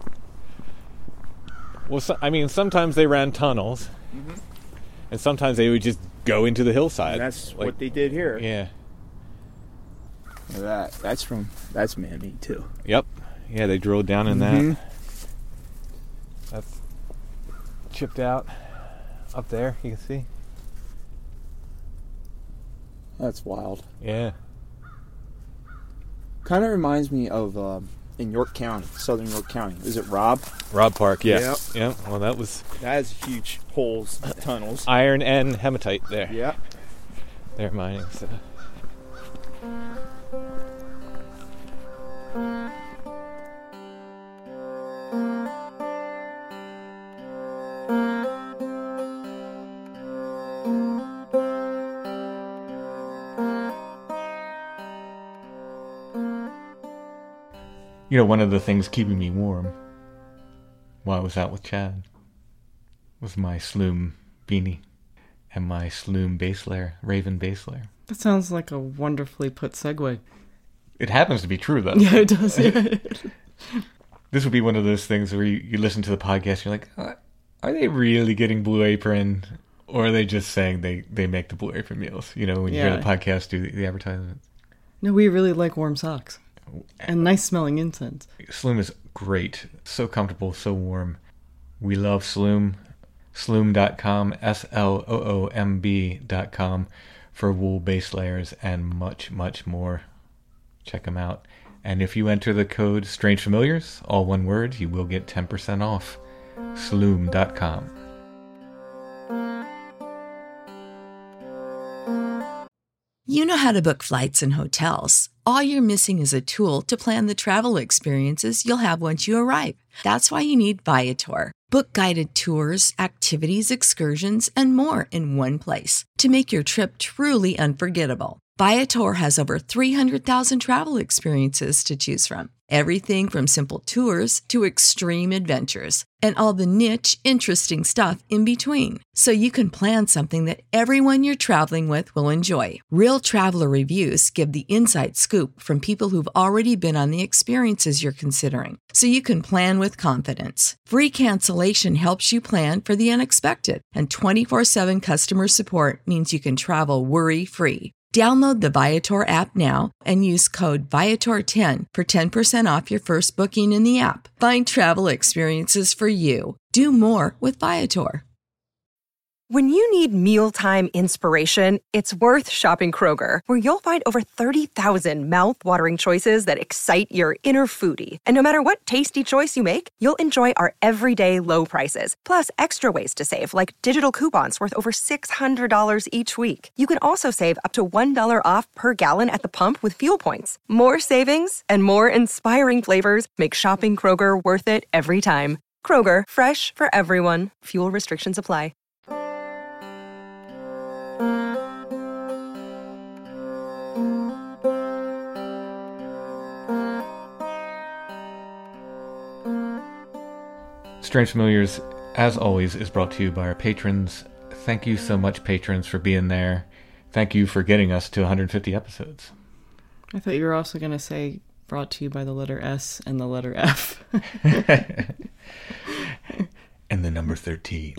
Well, I mean, sometimes they ran tunnels, and sometimes they would just go into the hillside. And that's like, what they did here. Yeah. Look at that. That's man-made, too. Yep. Yeah, they drilled down in that. That's chipped out up there, you can see. That's wild. Yeah. Kind of reminds me of in York County, southern York County. Is it Robb? Robb Park, yeah. Yep. Yeah. Well, that was That has huge holes, tunnels. iron and hematite there. Yeah. They're mining, so. You know, one of the things keeping me warm while I was out with Chad was my Sloom beanie and my Sloom base layer, Raven base layer. That sounds like a wonderfully put segue. It happens to be true, though. Yeah, it does. Yeah. This would be one of those things where you listen to the podcast, you're like, are they really getting Blue Apron? Or are they just saying they make the Blue Apron meals? You know, when you hear the podcast do the advertisements. No, we really like warm socks. And nice smelling incense. Sloom is great. So comfortable, so warm. We love Sloom. Sloom.com, SLOOMB.com for wool base layers and much, much more. Check them out. And if you enter the code Strange Familiars, all one word, you will get 10% off. Sloom.com. You know how to book flights and hotels. All you're missing is a tool to plan the travel experiences you'll have once you arrive. That's why you need Viator. Book guided tours, activities, excursions, and more in one place to make your trip truly unforgettable. Viator has over 300,000 travel experiences to choose from. Everything from simple tours to extreme adventures and all the niche, interesting stuff in between. So you can plan something that everyone you're traveling with will enjoy. Real traveler reviews give the inside scoop from people who've already been on the experiences you're considering. So you can plan with confidence. Free cancellation helps you plan for the unexpected. And 24/7 customer support means you can travel worry-free. Download the Viator app now and use code Viator10 for 10% off your first booking in the app. Find travel experiences for you. Do more with Viator. When you need mealtime inspiration, it's worth shopping Kroger, where you'll find over 30,000 mouth-watering choices that excite your inner foodie. And no matter what tasty choice you make, you'll enjoy our everyday low prices, plus extra ways to save, like digital coupons worth over $600 each week. You can also save up to $1 off per gallon at the pump with fuel points. More savings and more inspiring flavors make shopping Kroger worth it every time. Kroger, fresh for everyone. Fuel restrictions apply. Strange Familiars, as always, is brought to you by our patrons. Thank you so much, patrons, for being there. Thank you for getting us to 150 episodes. I thought you were also going to say brought to you by the letter S and the letter F. And the number 13.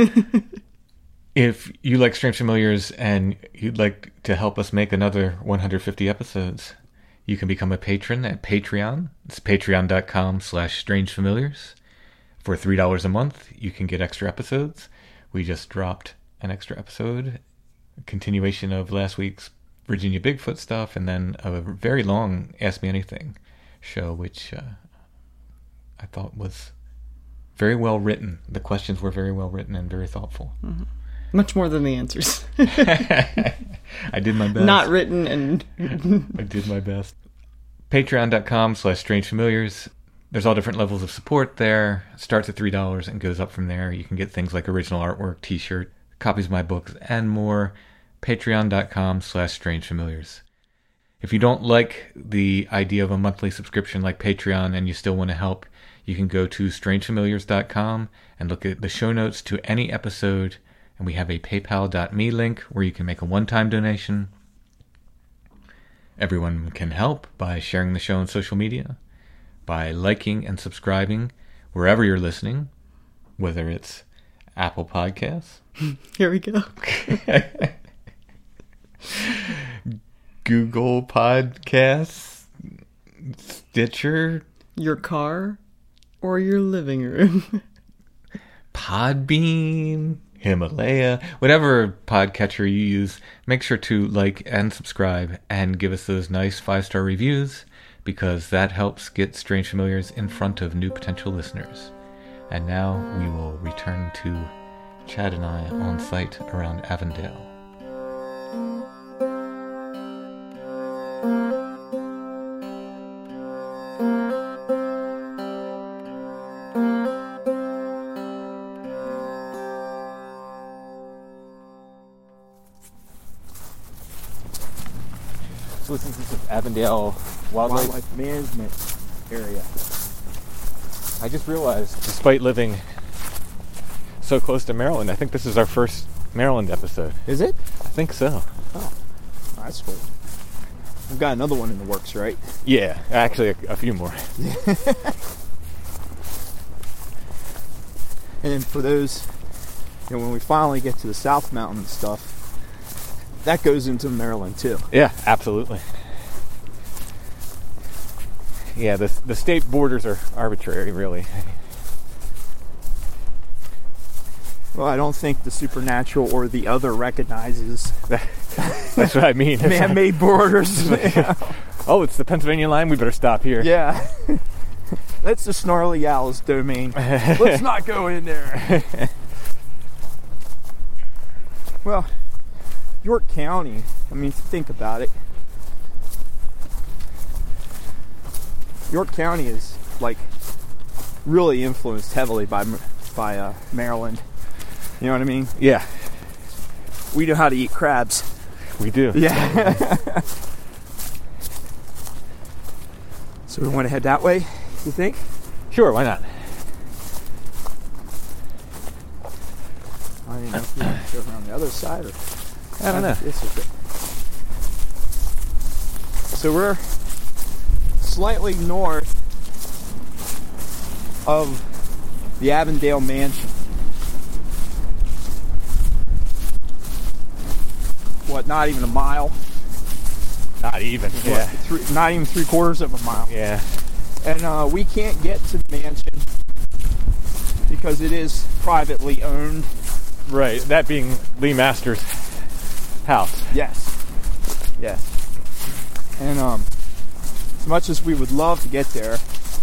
If you like Strange Familiars and you'd like to help us make another 150 episodes, you can become a patron at Patreon. It's patreon.com/strangefamiliars. For $3 a month, you can get extra episodes. We just dropped an extra episode, a continuation of last week's Virginia Bigfoot stuff, and then a very long Ask Me Anything show, which I thought was very well written. The questions were very well written and very thoughtful. Mm-hmm. Much more than the answers. I did my best. Not written and... I did my best. Patreon.com/strangefamiliars. There's all different levels of support there. It starts at $3 and goes up from there. You can get things like original artwork, t-shirt, copies of my books, and more. Patreon.com/strangefamiliars. If you don't like the idea of a monthly subscription like Patreon and you still want to help, you can go to strangefamiliars.com and look at the show notes to any episode. And we have a paypal.me link where you can make a one-time donation. Everyone can help by sharing the show on social media, by liking and subscribing wherever you're listening, whether it's Apple Podcasts. Here we go. Google Podcasts, Stitcher. Your car or your living room. Podbean, Himalaya, whatever podcatcher you use, make sure to like and subscribe and give us those nice 5-star reviews, because that helps get Strange Familiars in front of new potential listeners. And now we will return to Chad and I on site around Avondale. So this is Avondale Wildlife Management Area. I just realized, despite living so close to Maryland, I think this is our first Maryland episode. Is it? I think so. Oh, that's cool. We've got another one in the works, right? Yeah, actually a few more. And then for those, when we finally get to the South Mountain stuff, that goes into Maryland too. Yeah, absolutely. Yeah, the state borders are arbitrary, really. Well, I don't think the supernatural or the other recognizes That's what I mean. man-made borders. Oh, it's the Pennsylvania line. We better stop here. Yeah. That's the Snarly Owl's domain. Let's not go in there. Well, York County, I mean, think about it. York County is like really influenced heavily by Maryland. You know what I mean? Yeah, We know how to eat crabs. we do. Yeah. So we want to head that way, you think? Sure, why not? I don't know if we want to go around the other side or... I don't know. This is it. So we're slightly north of the Avondale Mansion. What, not even a mile? Not even. Yeah. Not even 3/4 of a mile. Yeah. And we can't get to the mansion because it is privately owned. Right. That being Lee Masters' house. Yes. Yes. And as much as we would love to get there,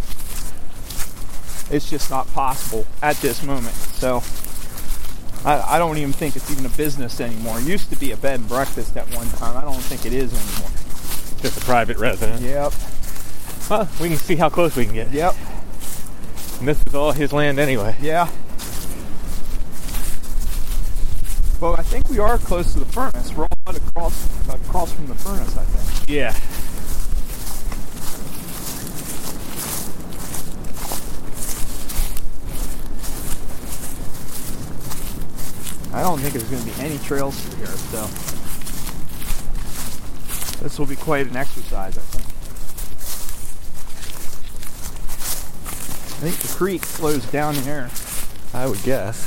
it's just not possible at this moment. So I don't even think it's even a business anymore. It used to be a bed and breakfast at one time. I don't think it is anymore. Just a private residence. Yep. Well, we can see how close we can get. Yep. And this is all his land anyway. Yeah. Well, I think we are close to the furnace. We're all across from the furnace, I think. Yeah. I don't think there's going to be any trails through here, so this will be quite an exercise, I think. I think the creek flows down here. I would guess.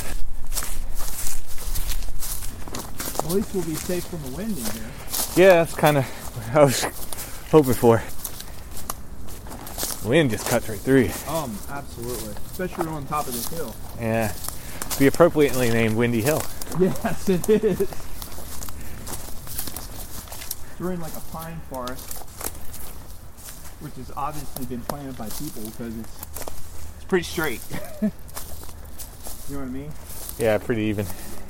At least we'll be safe from the wind in here. Yeah, that's kind of what I was hoping for. Wind just cuts right through you. Absolutely. Especially on top of this hill. Yeah. The appropriately named Windy Hill. Yes, it is. We're in like a pine forest, which has obviously been planted by people because it's pretty straight. You know what I mean? Yeah, pretty even.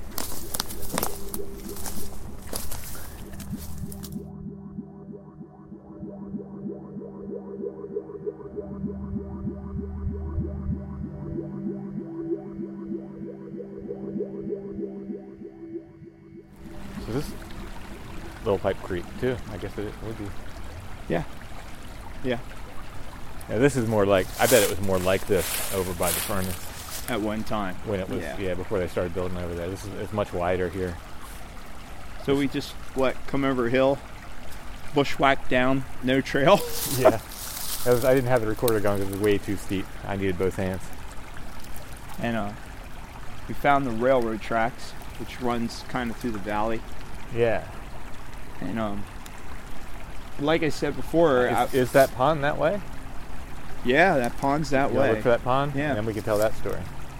So this is Little Pipe Creek too. I guess it would be. Yeah. Yeah. Yeah, this is more like, I bet it was more like this over by the furnace. At one time. When it was, yeah, before they started building over there. It's much wider here. So we just, come over a hill, bushwhack down, no trail. Yeah. I didn't have the recorder going because it was way too steep. I needed both hands. And we found the railroad tracks, which runs kind of through the valley. Yeah. And like I said before... Is that pond that way? Yeah, that pond's that way. Look for that pond? Yeah. And then we can tell that story.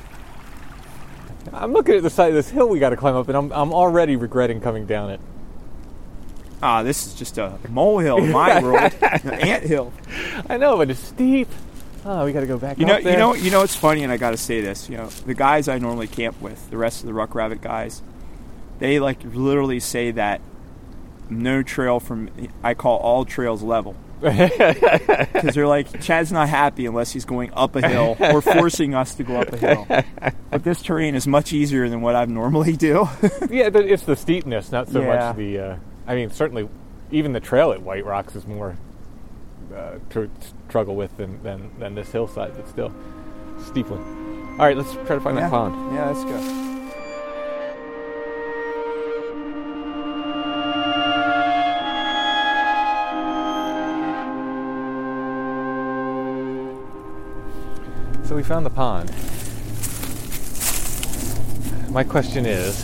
I'm looking at the side of this hill we got to climb up, and I'm already regretting coming down it. This is just a molehill in my world. An anthill. I know, but it's steep. Oh, we got to go back up there. You know what's funny, and I got to say this. You know, the guys I normally camp with, the rest of the Ruck Rabbit guys, they literally say that no trail I call all trails level. Because they're like, Chad's not happy unless he's going up a hill or forcing us to go up a hill. But this terrain is much easier than what I normally do. Yeah, it's the steepness, not so Yeah. much the... I mean, certainly, even the trail at White Rocks is more to struggle with than this hillside, but still, steep one. All right, let's try to find that pond. Yeah, let's go. So we found the pond. My question is,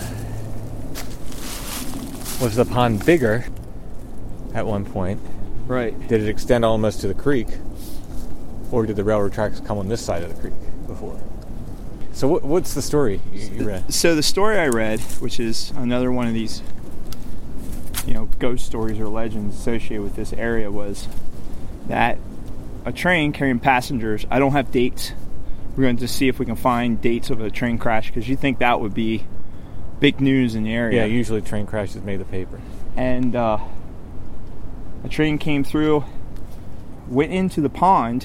was the pond bigger at one point? Right. Did it extend almost to the creek? Or did the railroad tracks come on this side of the creek before? So what's the story you read? So the story I read, which is another one of these, ghost stories or legends associated with this area, was that a train carrying passengers, I don't have dates. We're going to see if we can find dates of a train crash, because you think that would be big news in the area. Yeah, usually train crashes made the paper. And a train came through, went into the pond,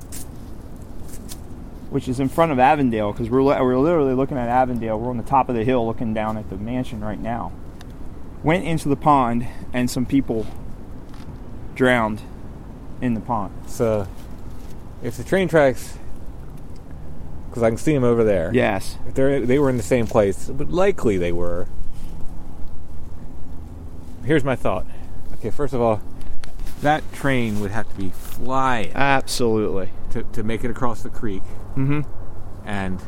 which is in front of Avondale, because we're literally looking at Avondale. We're on the top of the hill looking down at the mansion right now. Went into the pond, and some people drowned in the pond. So, if the train tracks, because I can see them over there. Yes. If they were in the same place, but likely they were. Here's my thought. Okay, first of all, that train would have to be flying. Absolutely. To make it across the creek. Mm-hmm. And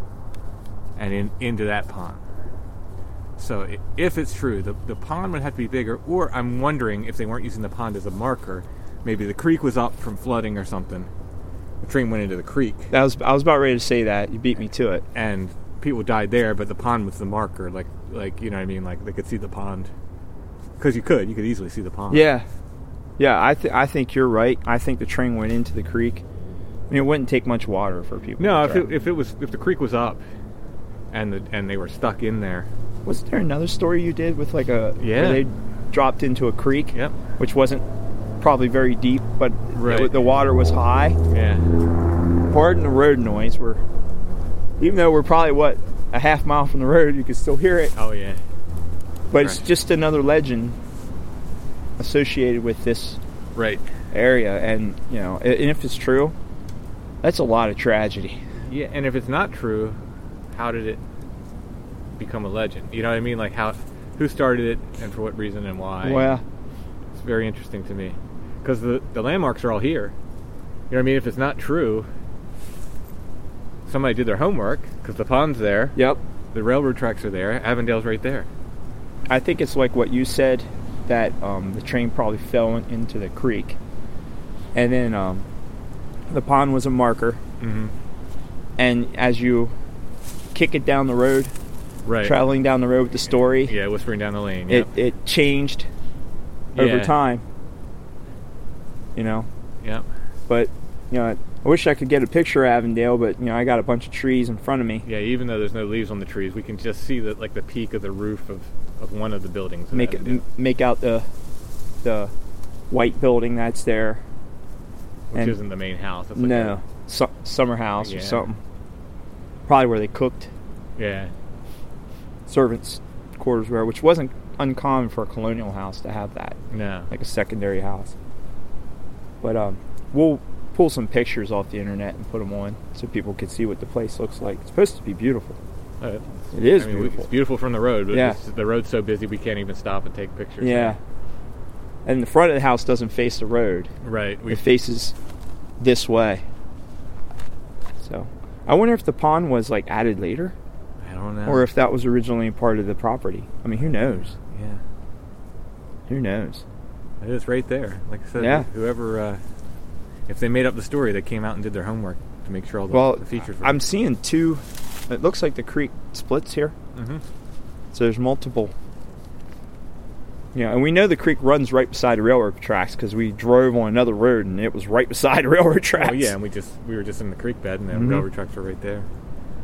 into that pond. So if it's true, the pond would have to be bigger, or I'm wondering if they weren't using the pond as a marker, maybe the creek was up from flooding or something. The train went into the creek. I was about ready to say that. You beat me to it. And people died there, but the pond was the marker. Like you know what I mean? Like they could see the pond. Because you could easily see the pond. Yeah. Yeah, I think you're right. I think the train went into the creek. I mean, it wouldn't take much water for people. No, if the creek was up and they were stuck in there. Wasn't there another story you did with where they dropped into a creek? Yep. Which wasn't probably very deep, but right. The water was high. Yeah. Pardon the road noise. Even though we're probably a half mile from the road, you can still hear it. Oh yeah. But it's just another legend associated with this area, and and if it's true, that's a lot of tragedy. Yeah, and if it's not true, how did it become a legend? You know what I mean? Like who started it, and for what reason, and why? Well, it's very interesting to me because the landmarks are all here. You know what I mean? If it's not true, somebody did their homework because the pond's there. Yep. The railroad tracks are there. Avondale's right there. I think it's like what you said, that the train probably fell into the creek, and then the pond was a marker. Mm-hmm. And as you kick it down the road, traveling down the road with the story, whispering down the lane, it changed over time. Yep. But I wish I could get a picture of Avondale, but I got a bunch of trees in front of me. Yeah, even though there's no leaves on the trees, we can just see the peak of the roof of one of the buildings. Make out the white building that's there, which isn't the main house. That's summer house or something. Probably where they cooked. Yeah. Servants' quarters were, which wasn't uncommon for a colonial house to have that. No. Like a secondary house. But we'll pull some pictures off the internet and put them on so people can see what the place looks like. It's supposed to be beautiful. It is beautiful. It's beautiful from the road, but the road's so busy we can't even stop and take pictures. Yeah. And the front of the house doesn't face the road. Right. It faces this way. So, I wonder if the pond was added later. I don't know. Or if that was originally part of the property. I mean, who knows? Yeah. Who knows? It is right there. Like I said, whoever, if they made up the story, they came out and did their homework to make sure all the features were. I'm seeing two. It looks like the creek splits here. Mm-hmm. So there's multiple. And we know the creek runs right beside the railroad tracks because we drove on another road and it was right beside the railroad tracks. Oh yeah, and we were just in the creek bed and the railroad tracks were right there.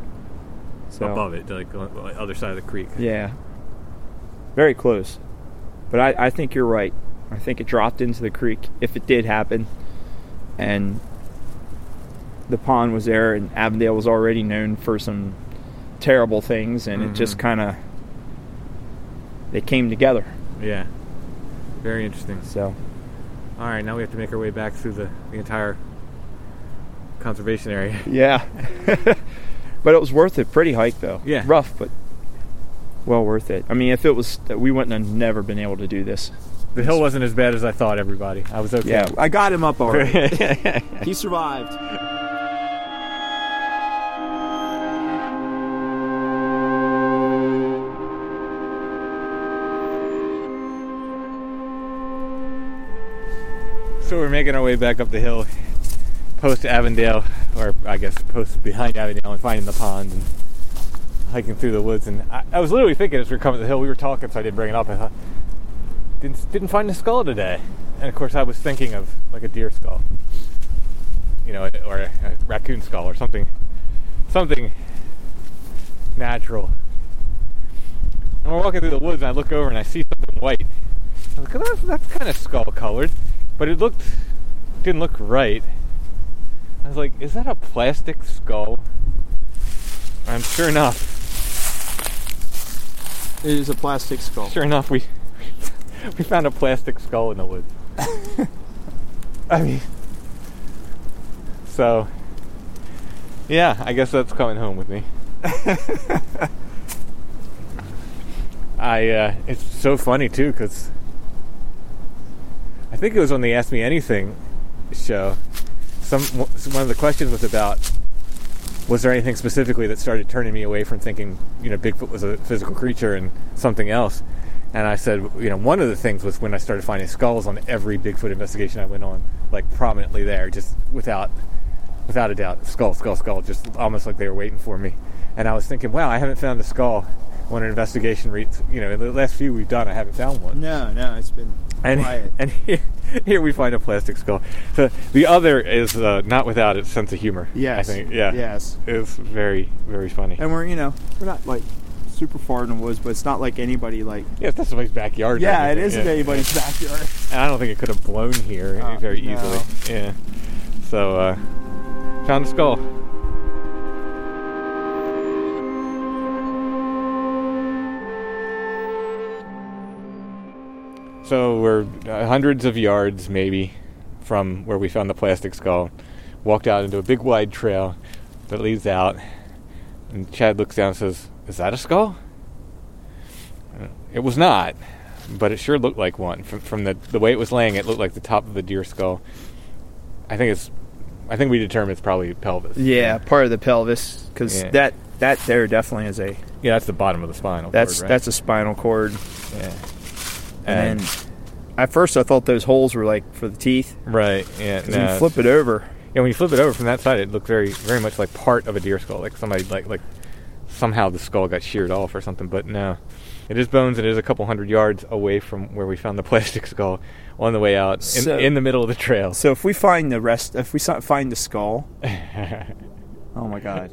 So above it, on the other side of the creek. Yeah. Very close. But I think you're right. I think it dropped into the creek, if it did happen. And the pond was there, and Avondale was already known for some terrible things, and it just kind of, they came together. Yeah. Very interesting. So. All right, now we have to make our way back through the entire conservation area. Yeah. But it was worth it. Pretty hike, though. Yeah. Rough, but well worth it. I mean, if it was, we wouldn't have never been able to do this. The hill wasn't as bad as I thought, everybody. I was okay. Yeah, I got him up all right. He survived. So we're making our way back up the hill, post Avondale, or I guess post behind Avondale, and finding the pond and hiking through the woods. And I was literally thinking as we were coming up the hill, we were talking, so I didn't bring it up. I thought, didn't find a skull today. And of course I was thinking of like a deer skull, or a raccoon skull or something natural. And we're walking through the woods, and I look over and I see something white. I was like, oh, that's kind of skull-colored, but it didn't look right. I was like, is that a plastic skull? And sure enough, It is a plastic skull. Sure enough, we found a plastic skull in the woods. I mean, so yeah, I guess that's coming home with me. It's so funny too, because I think it was on the Ask Me Anything show. One of the questions was about, was there anything specifically that started turning me away from thinking, Bigfoot was a physical creature and something else? And I said, one of the things was when I started finding skulls on every Bigfoot investigation I went on, like prominently there, just without a doubt, skull, just almost like they were waiting for me. And I was thinking, wow, I haven't found a skull on an investigation. In the last few we've done, I haven't found one. No, it's been quiet. And here we find a plastic skull. So the other is not without its sense of humor. Yes. I think, yeah. Yes. It's very, very funny. And we're not like super far in the woods, but it's not like anybody like... Yeah, it's not somebody's backyard. Yeah, it isn't anybody's backyard. And I don't think it could have blown here very easily. Yeah. So, found a skull. So we're hundreds of yards, maybe, from where we found the plastic skull. Walked out into a big wide trail that leads out. And Chad looks down and says, "Is that a skull?" It was not, but it sure looked like one. From the way it was laying, it looked like the top of a deer skull. I think we determined it's probably pelvis. Yeah, part of the pelvis, because that there definitely is a... Yeah, that's the bottom of the spinal cord, right? That's a spinal cord. Yeah. And at first I thought those holes were like for the teeth. Right, yeah. Because when you flip it over... Yeah, when you flip it over from that side, it looked very, very much like part of a deer skull. Like somebody, like somehow the skull got sheared off or something. But no, it is bones. It is a couple hundred yards away from where we found the plastic skull on the way out in the middle of the trail. So if we find find the skull... Oh my God.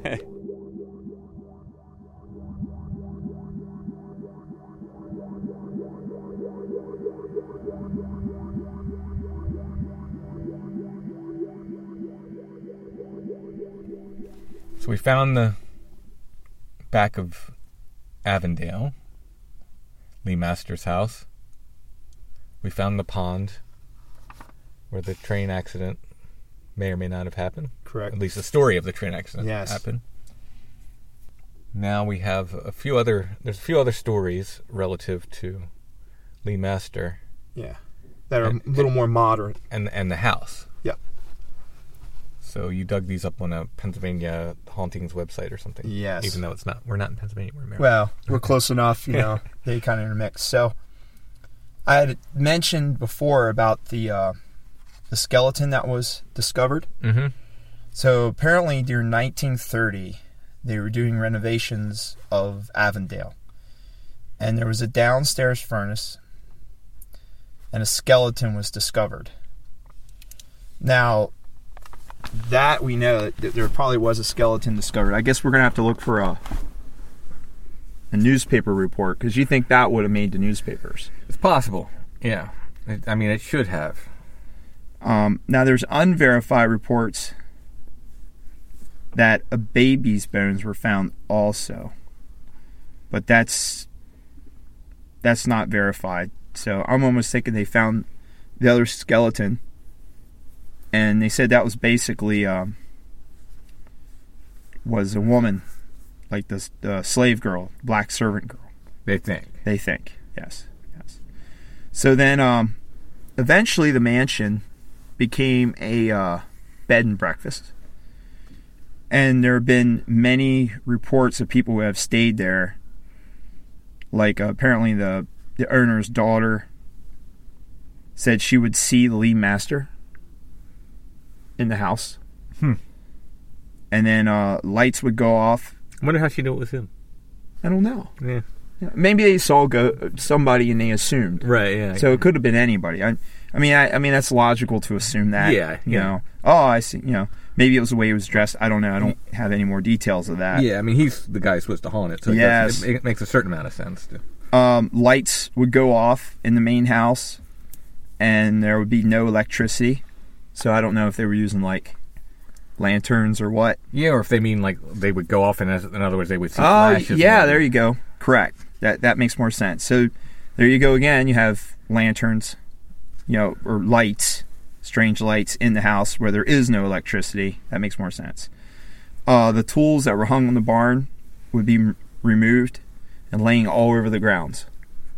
So we found the back of Avondale, Lee Master's house. We found the pond where the train accident may or may not have happened. Correct. At least the story of the train accident happened. Now we have there's a few other stories relative to Lee Master. Yeah. That are a little more modern. And the house. Yep. So you dug these up on a Pennsylvania Hauntings website or something. Yes. Even though we're not in Pennsylvania, we're in Maryland. Well, we're close enough, they kind of intermix. So I had mentioned before about the skeleton that was discovered. Mm-hmm. So apparently during 1930, they were doing renovations of Avondale. And there was a downstairs furnace, and a skeleton was discovered. Now, that we know that there probably was a skeleton discovered. I guess we're going to have to look for a newspaper report, because you think that would have made the newspapers. It's possible. Yeah. It should have. Now, there's unverified reports that a baby's bones were found also. But that's not verified. So I'm almost thinking they found the other skeleton, and they said that was basically was a woman, like the slave girl, black servant girl. They think, yes. So then, eventually, the mansion became a bed and breakfast, and there have been many reports of people who have stayed there. Like apparently, the owner's daughter said she would see the Lee Master in the house. And then lights would go off. I wonder how she knew it was him. I don't know. Yeah. Maybe they saw somebody and they assumed. Right, yeah. So it could have been anybody. I mean that's logical to assume that. Yeah. You know. Oh, I see. Maybe it was the way he was dressed. I don't know. I don't have any more details of that. Yeah, he's the guy who's supposed to haunt it. So yes. It makes a certain amount of sense. Lights would go off in the main house, and there would be no electricity. So I don't know if they were using like lanterns or what. Yeah, or if they mean like they would go off, and in other words, they would see flashes. Yeah, there you go. Correct. That makes more sense. So there you go again. You have lanterns, or lights, strange lights in the house where there is no electricity. That makes more sense. The tools that were hung on the barn would be removed and laying all over the grounds.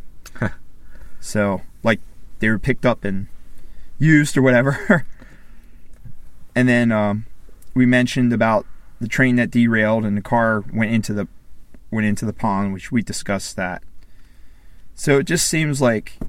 So, like, they were picked up and used or whatever. And then we mentioned about the train that derailed and the car went into the pond, which we discussed that. So it just seems like,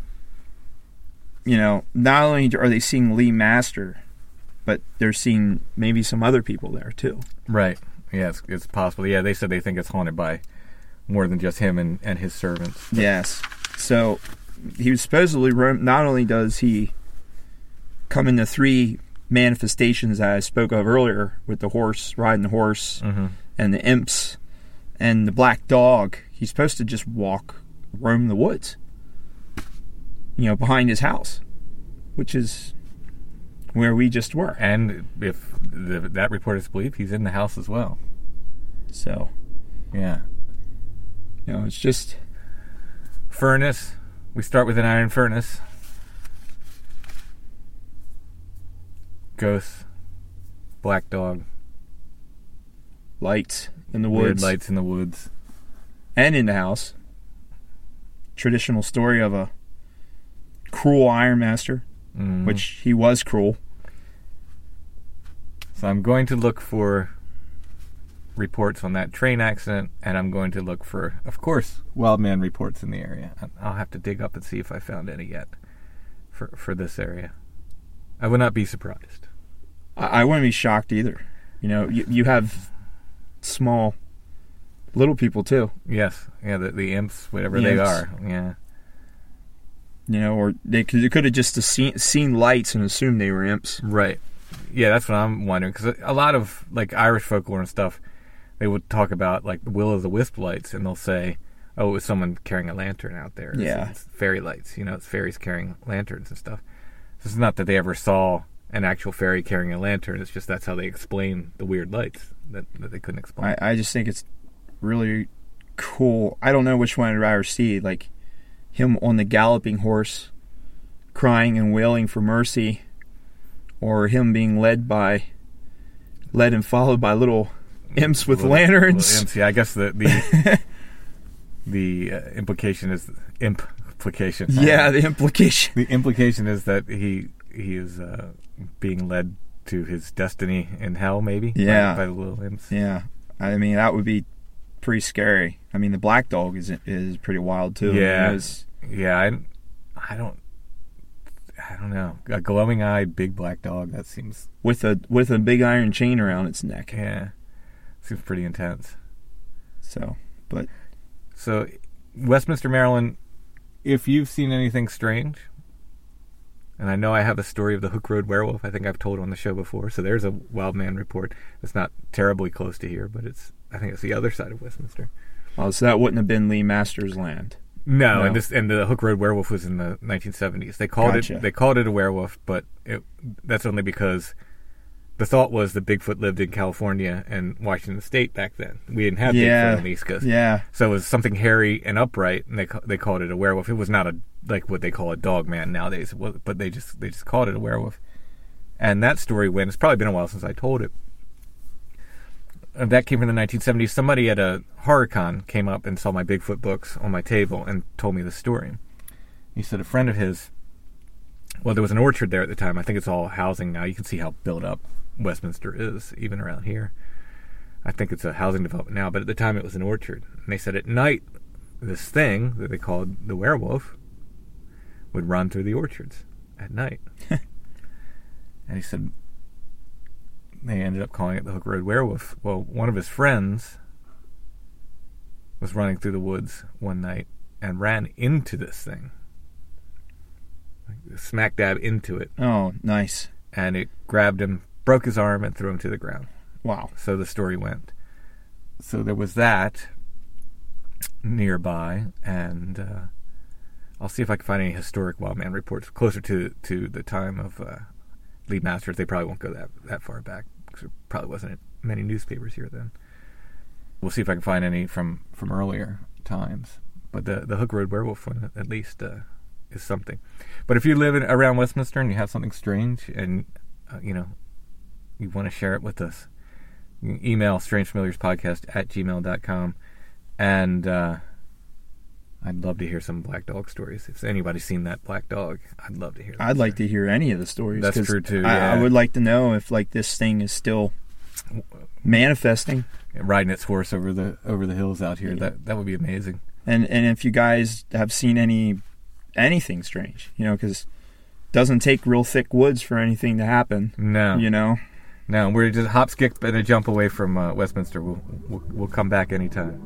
not only are they seeing Lee Master, but they're seeing maybe some other people there too. Right. Yeah, it's possible. Yeah, they said they think it's haunted by more than just him and his servants. But. Yes. So he was supposedly, not only does he come in the 3 manifestations that I spoke of earlier with the horse, riding the horse, and the imps, and the black dog, he's supposed to just roam the woods, behind his house, which is where we just were. And if that report is believed, he's in the house as well. So, yeah. It's just... Furnace. We start with an iron furnace. Ghosts. Black dog. Lights in the woods. Weird lights in the woods. And in the house. Traditional story of a cruel Iron Master, which he was cruel. So I'm going to look for reports on that train accident, and I'm going to look for, of course, wild man reports in the area. I'll have to dig up and see if I found any yet for this area. I would not be surprised. I wouldn't be shocked either. You have small, little people too. Yes, yeah, the imps, whatever they are. Yeah. Or they could have just seen lights and assumed they were imps. Right. Yeah, that's what I'm wondering, because a lot of like Irish folklore and stuff, they would talk about like the will-o'-the-wisp lights, and they'll say, "Oh, it was someone carrying a lantern out there." It's fairy lights. It's fairies carrying lanterns and stuff. It's not that they ever saw an actual fairy carrying a lantern. It's just that's how they explain the weird lights that they couldn't explain. I just think it's really cool. I don't know which one I'd rather see, like him on the galloping horse, crying and wailing for mercy, or him being led and followed by little imps with lanterns. Little imps, yeah, I guess the implication is implication. Yeah, the implication. The implication is that he is being led to his destiny in hell, maybe. Yeah, by the little imps. Yeah, I mean that would be pretty scary. I mean the black dog is pretty wild too. Yeah, I don't know. A glowing-eyed big black dog, that seems... With a big iron chain around its neck. Yeah. Seems pretty intense. So, Westminster, Maryland, if you've seen anything strange, and I know I have a story of the Hook Road werewolf, I think I've told on the show before, so there's a wild man report. It's not terribly close to here, but I think it's the other side of Westminster. Oh, so that wouldn't have been Lee Master's land. No. And the Hook Road werewolf was in the 1970s. They called it a werewolf, but that's only because the thought was that Bigfoot lived in California and Washington State back then. We didn't have Bigfoot on the East Coast. Yeah. So it was something hairy and upright, and they called it a werewolf. It was not like what they call a dog man nowadays, but they just called it a werewolf. And that story went. It's probably been a while since I told it. And that came from the 1970s. Somebody at a HorrorCon came up and saw my Bigfoot books on my table and told me the story. He said a friend of his, well, there was an orchard there at the time. I think it's all housing now. You can see how built up Westminster is, even around here. I think it's a housing development now, but at the time it was an orchard. And they said at night, this thing that they called the werewolf would run through the orchards at night. And he said they ended up calling it the Hook Road werewolf. Well, one of his friends was running through the woods one night and ran into this thing. Like, smack dab into it. Oh, nice. And it grabbed him, broke his arm, and threw him to the ground. Wow. So the story went. So there was that. nearby, and I'll see if I can find any historic Wildman reports closer to the time of Lee Masters. They probably won't go that far back, because there probably wasn't many newspapers here then. We'll see if I can find any from earlier times. But the Hook Road Werewolf one, at least, is something. But if you live around Westminster and you have something strange and, you want to share it with us, you can email strangefamiliarspodcast@gmail.com. And I'd love to hear some black dog stories. If anybody's seen that black dog, I'd love to hear that. I'd like to hear any of the stories. That's true, too. I would like to know if, this thing is still manifesting. Riding its horse over the hills out here. Yeah. That would be amazing. And if you guys have seen anything strange, because it doesn't take real thick woods for anything to happen. No. No, we're just hop, skip, and a jump away from Westminster. We'll come back anytime.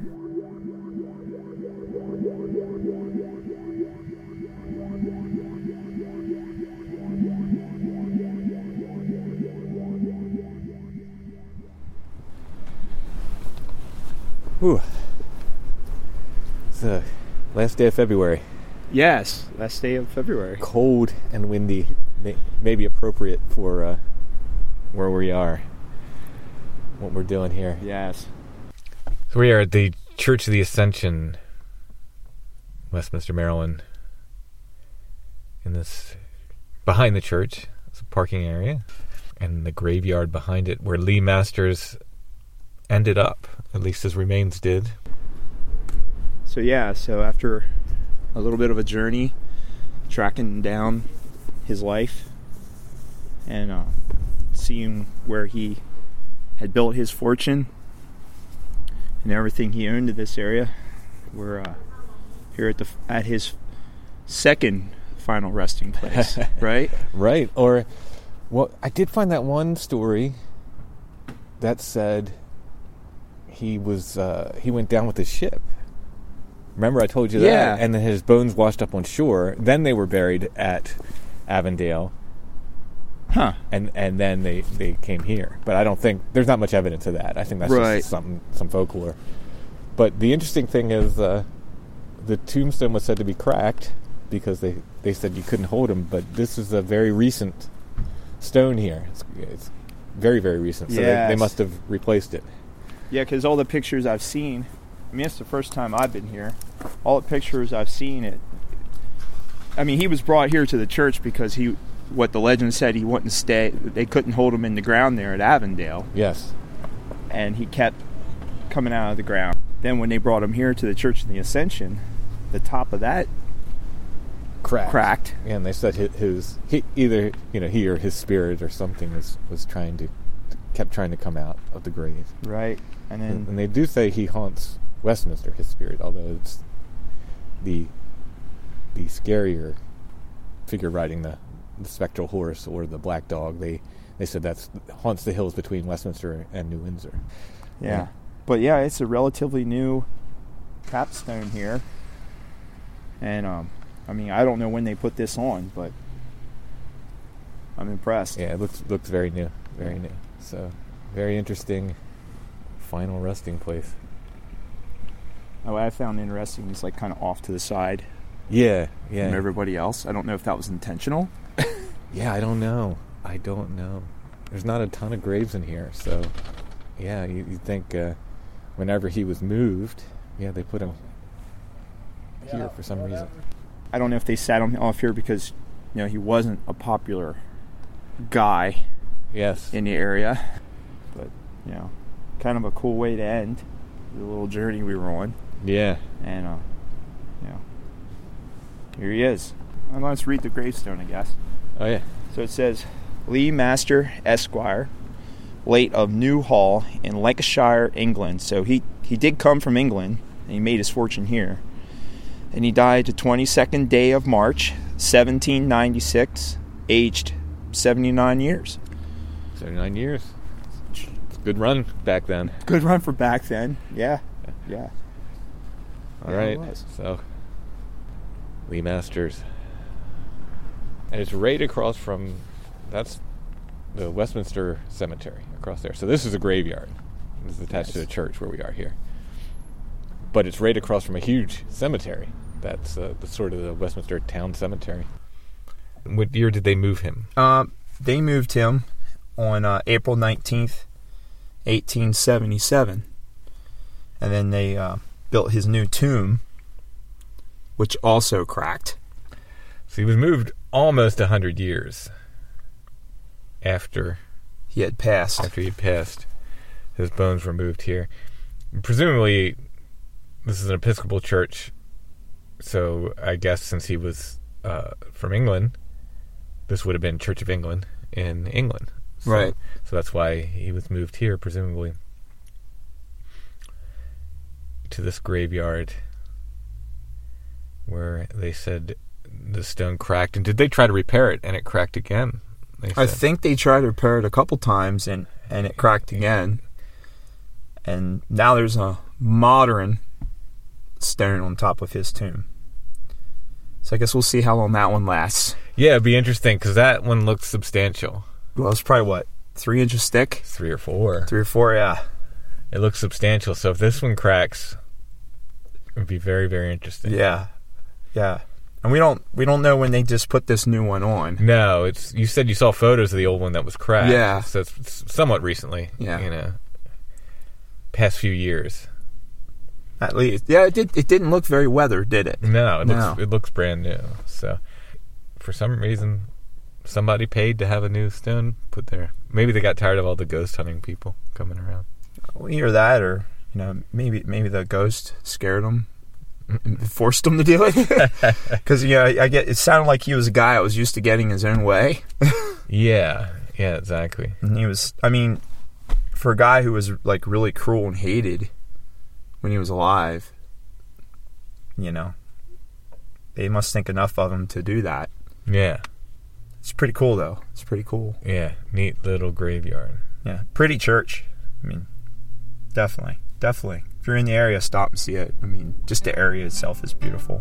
Whew. It's the last day of February. Yes, last day of February. Cold and windy. Maybe appropriate for where we are. What we're doing here. Yes. So we are at the Church of the Ascension, Westminster, Maryland. Behind the church, it's a parking area. And the graveyard behind it where Lee Masters ended up. At least his remains did. So after a little bit of a journey, tracking down his life and seeing where he had built his fortune and everything he owned in this area, we're here at his second final resting place, right? Right. I did find that one story that said he went down with his ship. Remember I told you that? Yeah. And then his bones washed up on shore. Then they were buried at Avondale. Huh. And then they came here. But I don't think... There's not much evidence of that. I think that's just some folklore. But the interesting thing is the tombstone was said to be cracked because they said you couldn't hold him. But this is a very recent stone here. It's very, very recent. So they must have replaced it. Yeah, because all the pictures I've seen... it's the first time I've been here. All the pictures I've seen he was brought here to the church because what the legend said, he wouldn't stay. They couldn't hold him in the ground there at Avondale. Yes. And he kept coming out of the ground. Then when they brought him here to the Church of the Ascension, the top of that cracked. Yeah, and they said he or his spirit or something kept trying to come out of the grave. Right. And they do say he haunts Westminster, his spirit, although it's the scarier figure riding the spectral horse or the black dog. They said that haunts the hills between Westminster and New Windsor. Yeah. But it's a relatively new capstone here. And I don't know when they put this on, but I'm impressed. Yeah, it looks very new. Very new. So very interesting final resting place. What I found interesting is kind of off to the side. Yeah. From everybody else. I don't know if that was intentional. Yeah, I don't know. There's not a ton of graves in here, so yeah, you think whenever he was moved, they put him here for some reason. I don't know if they sat him off here because he wasn't a popular guy. Yes. In the area, but kind of a cool way to end the little journey we were on. Yeah. And here he is. Let's read the gravestone, I guess. Oh yeah. So it says, Lee Master Esquire, late of New Hall in Lancashire, England. So he did come from England, and he made his fortune here. And he died the 22nd day of March, 1796, aged 79 years. 79 years. It's a good run back then. Good run for back then. Yeah. All right. So, Lee Masters. And it's right across from... That's the Westminster Cemetery across there. So this is a graveyard. This is attached to the church where we are here. but it's right across from a huge cemetery. That's the sort of the Westminster Town Cemetery. What year did they move him? They moved him on April 19th, 1877. And then they built his new tomb, which also cracked. So he was moved almost 100 years after he had passed. After he had passed, his bones were moved here. Presumably, this is an Episcopal church, so I guess since he was from England, this would have been Church of England in England. So, right. So that's why he was moved here, presumably, to this graveyard where they said the stone cracked. And did they try to repair it, and it cracked again? I think they tried to repair it a couple times, and it cracked again. And now there's a modern stone on top of his tomb. So I guess we'll see how long that one lasts. Yeah, it'd be interesting, because that one looks substantial. Well, it's probably, 3 inches thick? 3 or 4. 3 or 4, yeah. It looks substantial, so if this one cracks, it would be very, very interesting. Yeah. And we don't know when they just put this new one on. No, you said you saw photos of the old one that was cracked. Yeah. So it's somewhat recently. Yeah. Past few years. At least. Yeah, it didn't look very weathered, did it? No, it looks brand new. So for some reason somebody paid to have a new stone put there. Maybe they got tired of all the ghost hunting people coming around. Either that, or maybe the ghost scared them. Forced him to do it. Because I get it sounded like he was a guy that was used to getting his own way. Yeah, exactly. And he was, for a guy who was like really cruel and hated when he was alive, they must think enough of him to do that. Yeah. It's pretty cool though. It's pretty cool. Yeah, neat little graveyard. Yeah, pretty church. Definitely. If you're in the area, stop and see it. Just the area itself is beautiful.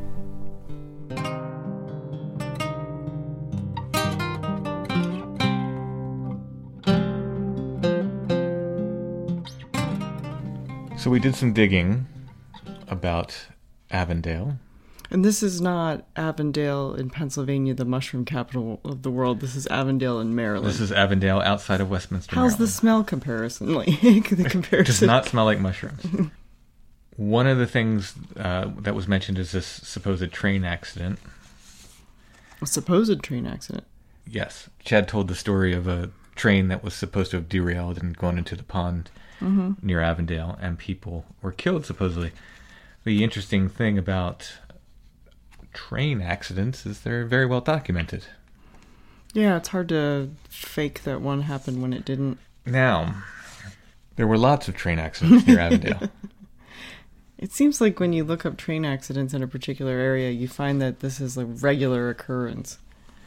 So we did some digging about Avondale. And this is not Avondale in Pennsylvania, the mushroom capital of the world. This is Avondale in Maryland. This is Avondale outside of Westminster, How's Maryland. the smell comparison? The comparison Does not smell like mushrooms. One of the things that was mentioned is this supposed train accident. A supposed train accident? Yes. Chad told the story of a train that was supposed to have derailed and gone into the pond near Avondale, and people were killed, supposedly. The interesting thing about train accidents is they're very well documented. Yeah, it's hard to fake that one happened when it didn't. Now, there were lots of train accidents near Avondale. It seems like when you look up train accidents in a particular area, you find that this is a regular occurrence.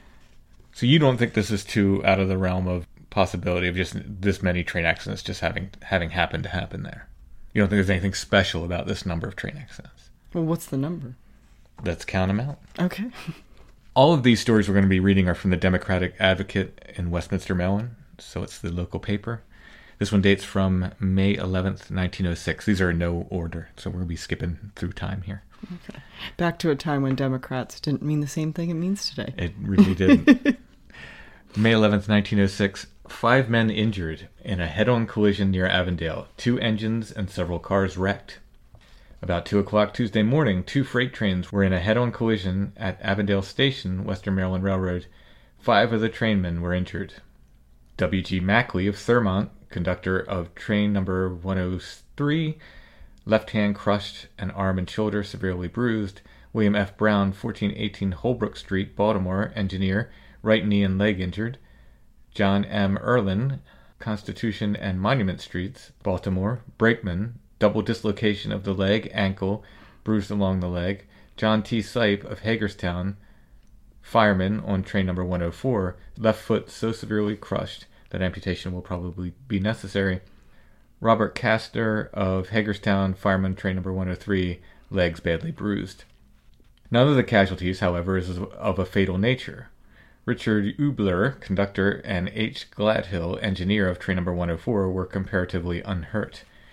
So you don't think this is too out of the realm of possibility of just this many train accidents just having happened to happen there? You don't think there's anything special about this number of train accidents? Well, what's the number? Let's count them out. Okay. All of these stories we're going to be reading are from the Democratic Advocate in Westminster, Maryland. So it's the local paper. This one dates from May 11th, 1906. These are in no order, so we're going to be skipping through time here. Okay. Back to a time when Democrats didn't mean the same thing it means today. It really didn't. May 11th, 1906. 5 men injured in a head-on collision near Avondale. 2 engines and several cars wrecked. About 2 o'clock Tuesday morning, 2 freight trains were in a head-on collision at Avondale Station, Western Maryland Railroad. 5 of the trainmen were injured. W.G. Mackley of Thurmont, conductor of train number 103, left hand crushed and arm and shoulder severely bruised. William F. Brown, 1418 Holbrook Street, Baltimore, engineer, right knee and leg injured. John M. Erlin, Constitution and Monument Streets, Baltimore, brakeman, double dislocation of the leg, ankle, bruised along the leg. John T. Sipe of Hagerstown, fireman on train number 104, left foot so severely crushed that amputation will probably be necessary. Robert Castor of Hagerstown, fireman train number 103, legs badly bruised. None of the casualties, however, is of a fatal nature. Richard Ubler, conductor, and H. Gladhill, engineer of train number 104, were comparatively unhurt.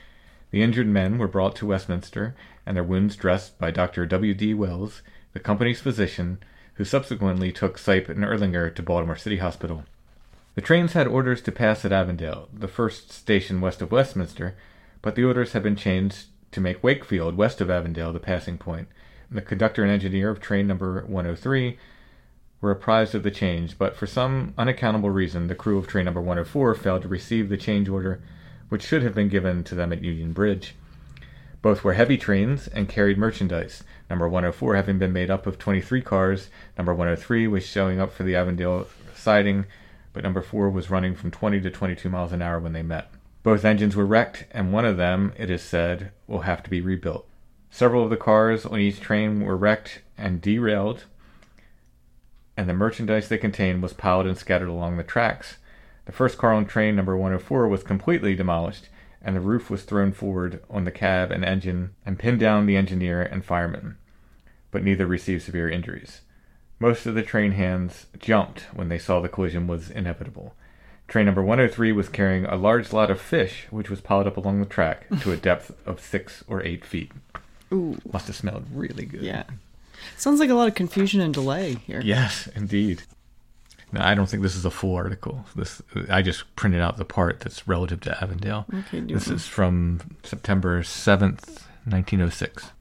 The injured men were brought to Westminster and their wounds dressed by Dr. W.D. Wells, the company's physician, who subsequently took Sipe and Erlinger to Baltimore City Hospital. The trains had orders to pass at Avondale, the first station west of Westminster, but the orders had been changed to make Wakefield, west of Avondale, the passing point. The conductor and engineer of train number 103 were apprised of the change, but for some unaccountable reason, the crew of train number 104 failed to receive the change order, which should have been given to them at Union Bridge. Both were heavy trains and carried merchandise, number 104 having been made up of 23 cars. Number 103 was showing up for the Avondale siding, but number 4 was running from 20 to 22 miles an hour when they met. Both engines were wrecked, and one of them, it is said, will have to be rebuilt. Several of the cars on each train were wrecked and derailed, and the merchandise they contained was piled and scattered along the tracks. The first car on train number 104 was completely demolished, and the roof was thrown forward on the cab and engine and pinned down the engineer and fireman, but neither received severe injuries. Most of the train hands jumped when they saw the collision was inevitable. Train number 103 was carrying a large lot of fish, which was piled up along the track to a depth of 6 or 8 feet. Ooh. Must have smelled really good. Yeah. Sounds like a lot of confusion and delay here. Yes, indeed. Now, I don't think this is a full article. I just printed out the part that's relative to Avondale. Okay, this is from September 7th, 1906.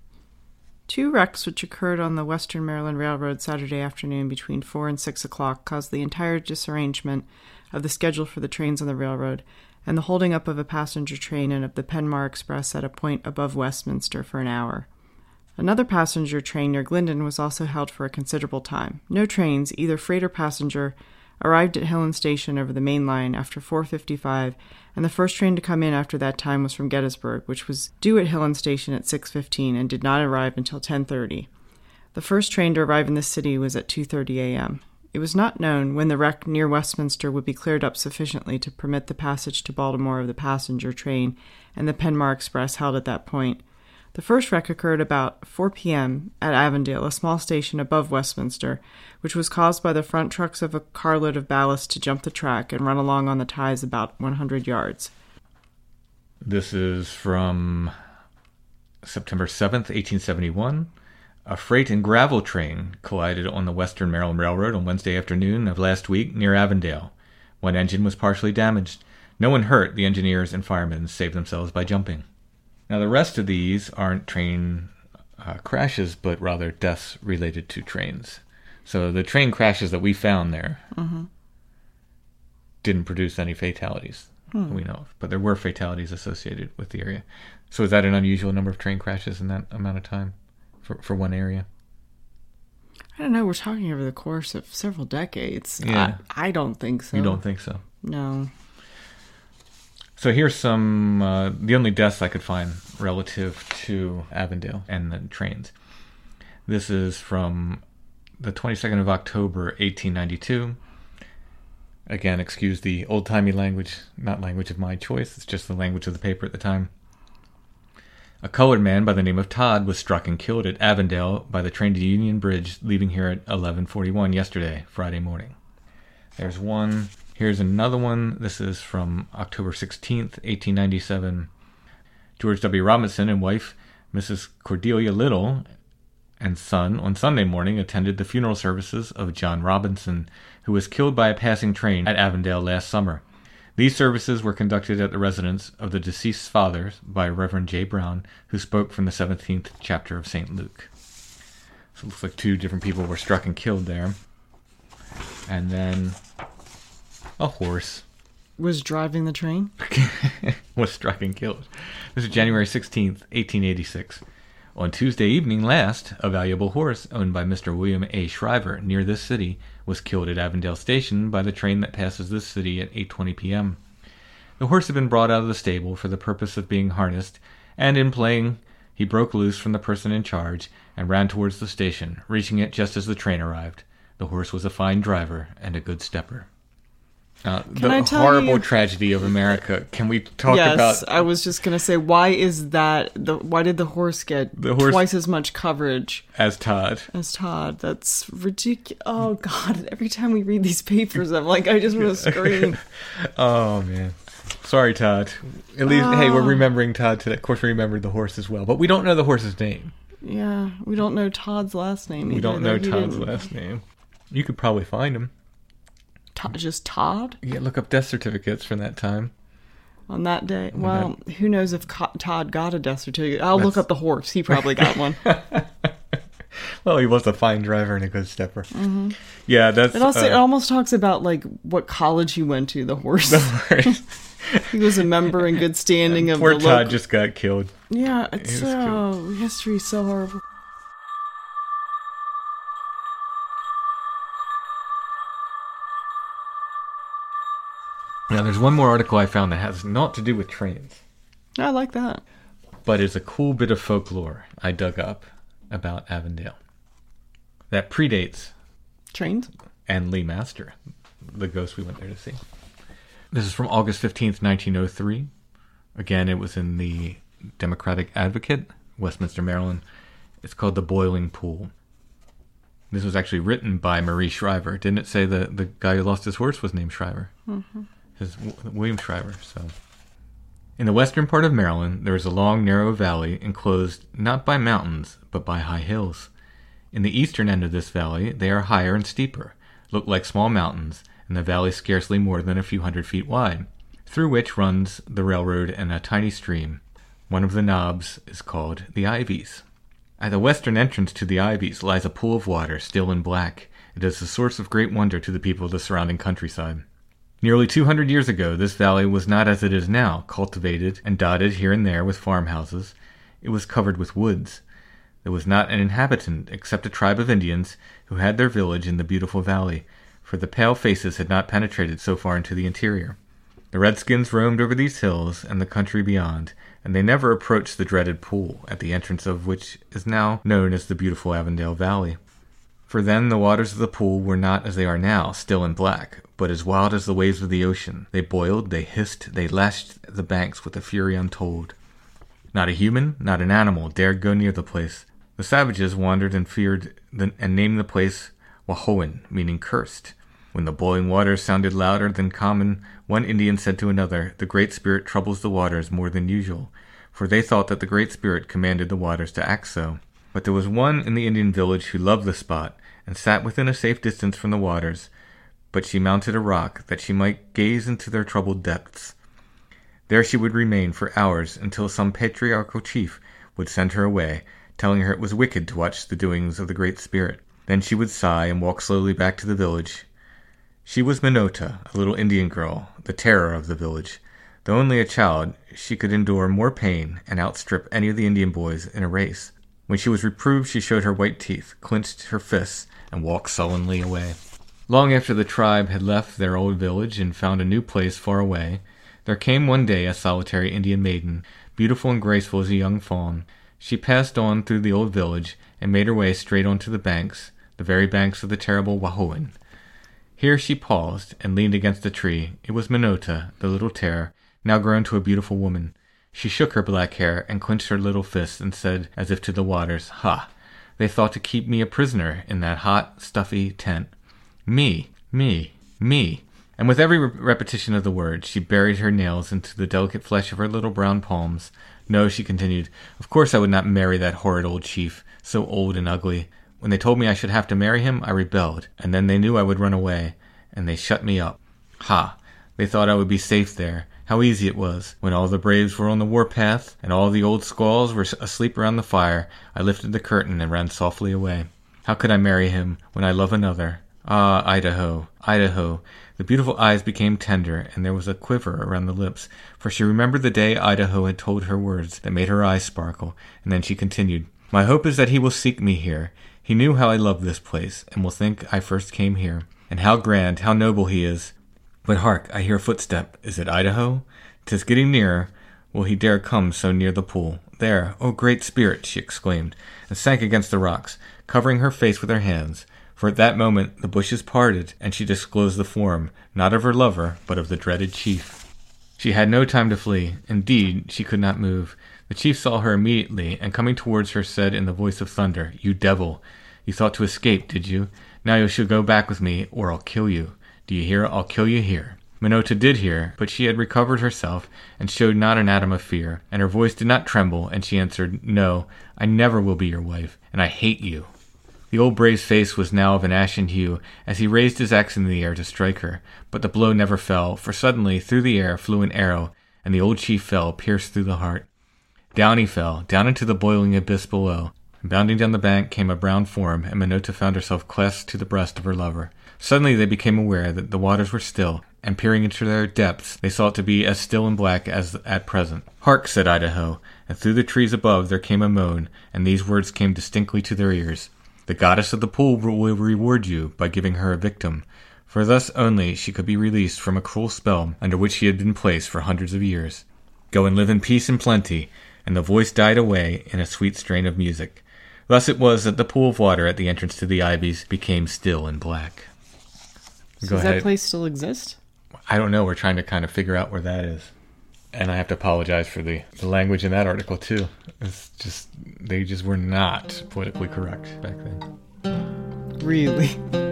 2 wrecks which occurred on the Western Maryland Railroad Saturday afternoon between 4 and 6 o'clock caused the entire disarrangement of the schedule for the trains on the railroad and the holding up of a passenger train and of the Penmar Express at a point above Westminster for an hour. Another passenger train near Glendon was also held for a considerable time. No trains, either freight or passenger, arrived at Hillen Station over the main line after 4:55, and the first train to come in after that time was from Gettysburg, which was due at Hillen Station at 6:15 and did not arrive until 10:30. The first train to arrive in the city was at 2:30 a.m. It was not known when the wreck near Westminster would be cleared up sufficiently to permit the passage to Baltimore of the passenger train and the Penmar Express held at that point. The first wreck occurred about 4 p.m. at Avondale, a small station above Westminster, which was caused by the front trucks of a carload of ballast to jump the track and run along on the ties about 100 yards. This is from September 7th, 1871. A freight and gravel train collided on the Western Maryland Railroad on Wednesday afternoon of last week near Avondale. One engine was partially damaged. No one hurt. The engineers and firemen saved themselves by jumping. Now, the rest of these aren't train crashes, but rather deaths related to trains. So the train crashes that we found there didn't produce any fatalities that we know of. But there were fatalities associated with the area. So is that an unusual number of train crashes in that amount of time for one area? I don't know. We're talking over the course of several decades. Yeah. I don't think so. You don't think so? No. So here's some, the only deaths I could find relative to Avondale and the trains. This is from the 22nd of October, 1892. Again, excuse the old-timey language, not language of my choice. It's just the language of the paper at the time. A colored man by the name of Todd was struck and killed at Avondale by the train to Union Bridge, leaving here at 11:41 yesterday, Friday morning. There's one. Here's another one. This is from October 16th, 1897. George W. Robinson and wife, Mrs. Cordelia Little, and son on Sunday morning attended the funeral services of John Robinson, who was killed by a passing train at Avondale last summer. These services were conducted at the residence of the deceased's father by Reverend J. Brown, who spoke from the 17th chapter of St. Luke. So it looks like 2 different people were struck and killed there. And then a horse Was driving the train? was struck and killed. This is January 16th, 1886. On Tuesday evening last, a valuable horse owned by Mr. William A. Shriver near this city was killed at Avondale Station by the train that passes this city at 8:20 p.m. The horse had been brought out of the stable for the purpose of being harnessed, and in playing, he broke loose from the person in charge and ran towards the station, reaching it just as the train arrived. The horse was a fine driver and a good stepper. I tell horrible you- tragedy of America. Can we talk Yes, about I was just gonna say, why did the horse get twice as much coverage as Todd? as Todd? That's ridiculous. Oh God! Every time we read these papers, I'm like, I just want to scream. Oh man, sorry, Todd. At least, hey, we're remembering Todd today. Of course, we remembered the horse as well, but we don't know the horse's name. Yeah, we don't know Todd's last name. We either, don't know though he Todd's didn't- last name. You could probably find him. Just Todd Yeah, look up death certificates from that time. on that day. Well, who knows if Todd got a death certificate? I'll look up the horse. He probably got one. Well, he was a fine driver and a good stepper. Mm-hmm. Yeah, that's. It almost talks about like what college he went to. The horse. He was a member in good standing of Poor the Todd local. just got killed. Yeah, it's was so history's so horrible. Now, there's one more article I found that has naught to do with trains, I like that. but is a cool bit of folklore I dug up about Avondale that predates Trains. and Lee Master, the ghost we went there to see. This is from August 15th, 1903. Again, it was in the Democratic Advocate, Westminster, Maryland. It's called The Boiling Pool. This was actually written by Marie Shriver. Didn't it say the guy who lost his horse was named Shriver? Mm-hmm. William Shriver. So, in the western part of Maryland, there is a long, narrow valley enclosed not by mountains, but by high hills. In the eastern end of this valley, they are higher and steeper, look like small mountains, and the valley scarcely more than a few 100 feet wide, through which runs the railroad and a tiny stream. One of the knobs is called the Ivies. At the western entrance to the Ivies lies a pool of water, still and black. It is a source of great wonder to the people of the surrounding countryside. Nearly 200 years ago, this valley was not as it is now, cultivated and dotted here and there with farmhouses. It was covered with woods. There was not an inhabitant except a tribe of Indians who had their village in the beautiful valley, for the pale faces had not penetrated so far into the interior. The redskins roamed over these hills and the country beyond, and they never approached the dreaded pool, at the entrance of which is now known as the beautiful Avondale Valley. For then the waters of the pool were not as they are now, still and black, but as wild as the waves of the ocean. They boiled, they hissed, they lashed the banks with a fury untold. Not a human, not an animal, dared go near the place. The savages wandered and feared and named the place Wahhoen, meaning cursed. When the boiling waters sounded louder than common, one Indian said to another, "The Great Spirit troubles the waters more than usual," for they thought that the Great Spirit commanded the waters to act so. But there was one in the Indian village who loved the spot, and sat within a safe distance from the waters, but she mounted a rock that she might gaze into their troubled depths. There she would remain for hours until some patriarchal chief would send her away, telling her it was wicked to watch the doings of the Great Spirit. Then she would sigh and walk slowly back to the village. She was Minota, a little Indian girl, the terror of the village. Though only a child, she could endure more pain and outstrip any of the Indian boys in a race. When she was reproved, she showed her white teeth, clenched her fists, and walked sullenly away. Long after the tribe had left their old village and found a new place far away, there came one day a solitary Indian maiden, beautiful and graceful as a young fawn. She passed on through the old village and made her way straight onto the banks, the very banks of the terrible Wahhoen. Here she paused and leaned against a tree. It was Minota, the little terror, now grown to a beautiful woman. She shook her black hair and clenched her little fists and said, as if to the waters, "Ha! They thought to keep me a prisoner in that hot, stuffy tent. Me, me, me." And with every repetition of the word, she buried her nails into the delicate flesh of her little brown palms. "No," she continued, "of course I would not marry that horrid old chief, so old and ugly. When they told me I should have to marry him, I rebelled, and then they knew I would run away, and they shut me up. Ha! They thought I would be safe there. How easy it was. When all the braves were on the warpath, and all the old squaws were asleep around the fire, I lifted the curtain and ran softly away. How could I marry him when I love another? Ah, Idaho, Idaho." The beautiful eyes became tender, and there was a quiver around the lips, for she remembered the day Idaho had told her words that made her eyes sparkle, and then she continued, "My hope is that he will seek me here. He knew how I loved this place, and will think I first came here. And how grand, how noble he is. But hark, I hear a footstep. Is it Idaho? 'Tis getting nearer. Will he dare come so near the pool? There, O Great Spirit," she exclaimed, and sank against the rocks. covering her face with her hands, for at that moment the bushes parted, and she disclosed the form, not of her lover, but of the dreaded chief. She had no time to flee. Indeed, she could not move. The chief saw her immediately, and coming towards her said in the voice of thunder, "You devil! You thought to escape, did you? Now you shall go back with me, or I'll kill you. Do you hear? I'll kill you here." Minota did hear, but she had recovered herself, and showed not an atom of fear, and her voice did not tremble, and she answered, "No, I never will be your wife, and I hate you." The old brave's face was now of an ashen hue, as he raised his axe in the air to strike her, but the blow never fell, for suddenly through the air flew an arrow, and the old chief fell, pierced through the heart. Down he fell, down into the boiling abyss below. Bounding down the bank came a brown form, and Minota found herself clasped to the breast of her lover. Suddenly they became aware that the waters were still, and peering into their depths, they saw it to be as still and black as at present. "Hark," said Idaho, and through the trees above there came a moan, and these words came distinctly to their ears. "The goddess of the pool will reward you by giving her a victim, for thus only she could be released from a cruel spell under which she had been placed for hundreds of years. Go and live in peace and plenty," and the voice died away in a sweet strain of music. Thus it was that the pool of water at the entrance to the Ivies became still and black. So does that place still exist? I don't know. We're trying to kind of figure out where that is. And I have to apologize for the language in that article, too. It's just, they just were not politically correct back then. Really?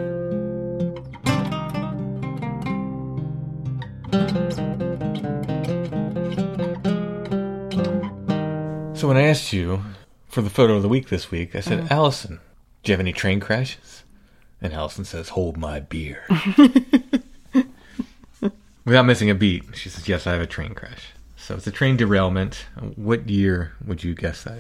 So when I asked you for the photo of the week this week, I said, "Allison, do you have any train crashes?" And Allison says, "Hold my beer." Without missing a beat, she says, "Yes, I have a train crash." So it's a train derailment. What year would you guess that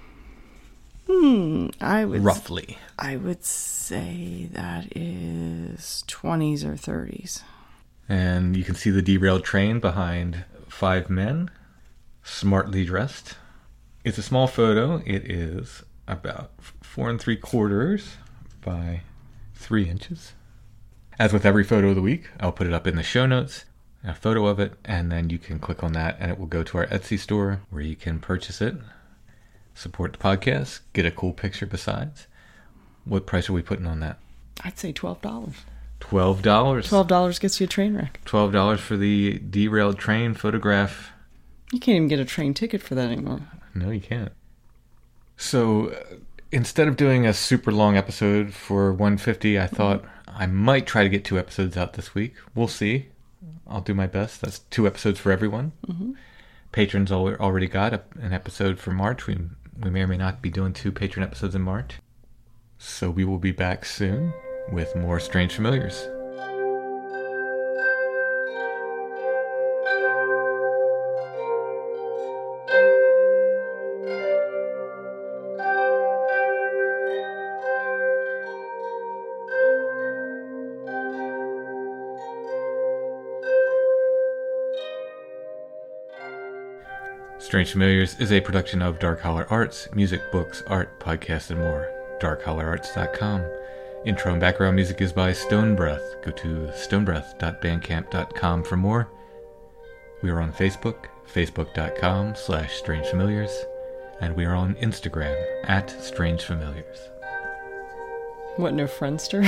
is? Roughly. I would say that is 20s or 30s. And you can see the derailed train behind 5 men, smartly dressed. It's a small photo. It is about 4 3/4 by 3 inches. As with every photo of the week, I'll put it up in the show notes, a photo of it, and then you can click on that and it will go to our Etsy store where you can purchase it, support the podcast, get a cool picture besides. What price are we putting on that? I'd say $12. $12. $12 gets you a train wreck. $12 for the derailed train photograph. You can't even get a train ticket for that anymore. No, you can't. So instead of doing a super long episode for 150, I thought I might try to get 2 episodes out this week. We'll see. I'll do my best. That's 2 episodes for everyone. Mm-hmm. Patrons already got an episode for March. We may or may not be doing 2 patron episodes in March. So we will be back soon with more Strange Familiars. Strange Familiars is a production of Dark Holler Arts, music, books, art, podcasts, and more. DarkHollerArts.com. Intro and background music is by Stone Breath. Go to stonebreath.bandcamp.com for more. We are on Facebook, facebook.com/strangefamiliars, and we are on Instagram @strangefamiliars. What, no Friendster?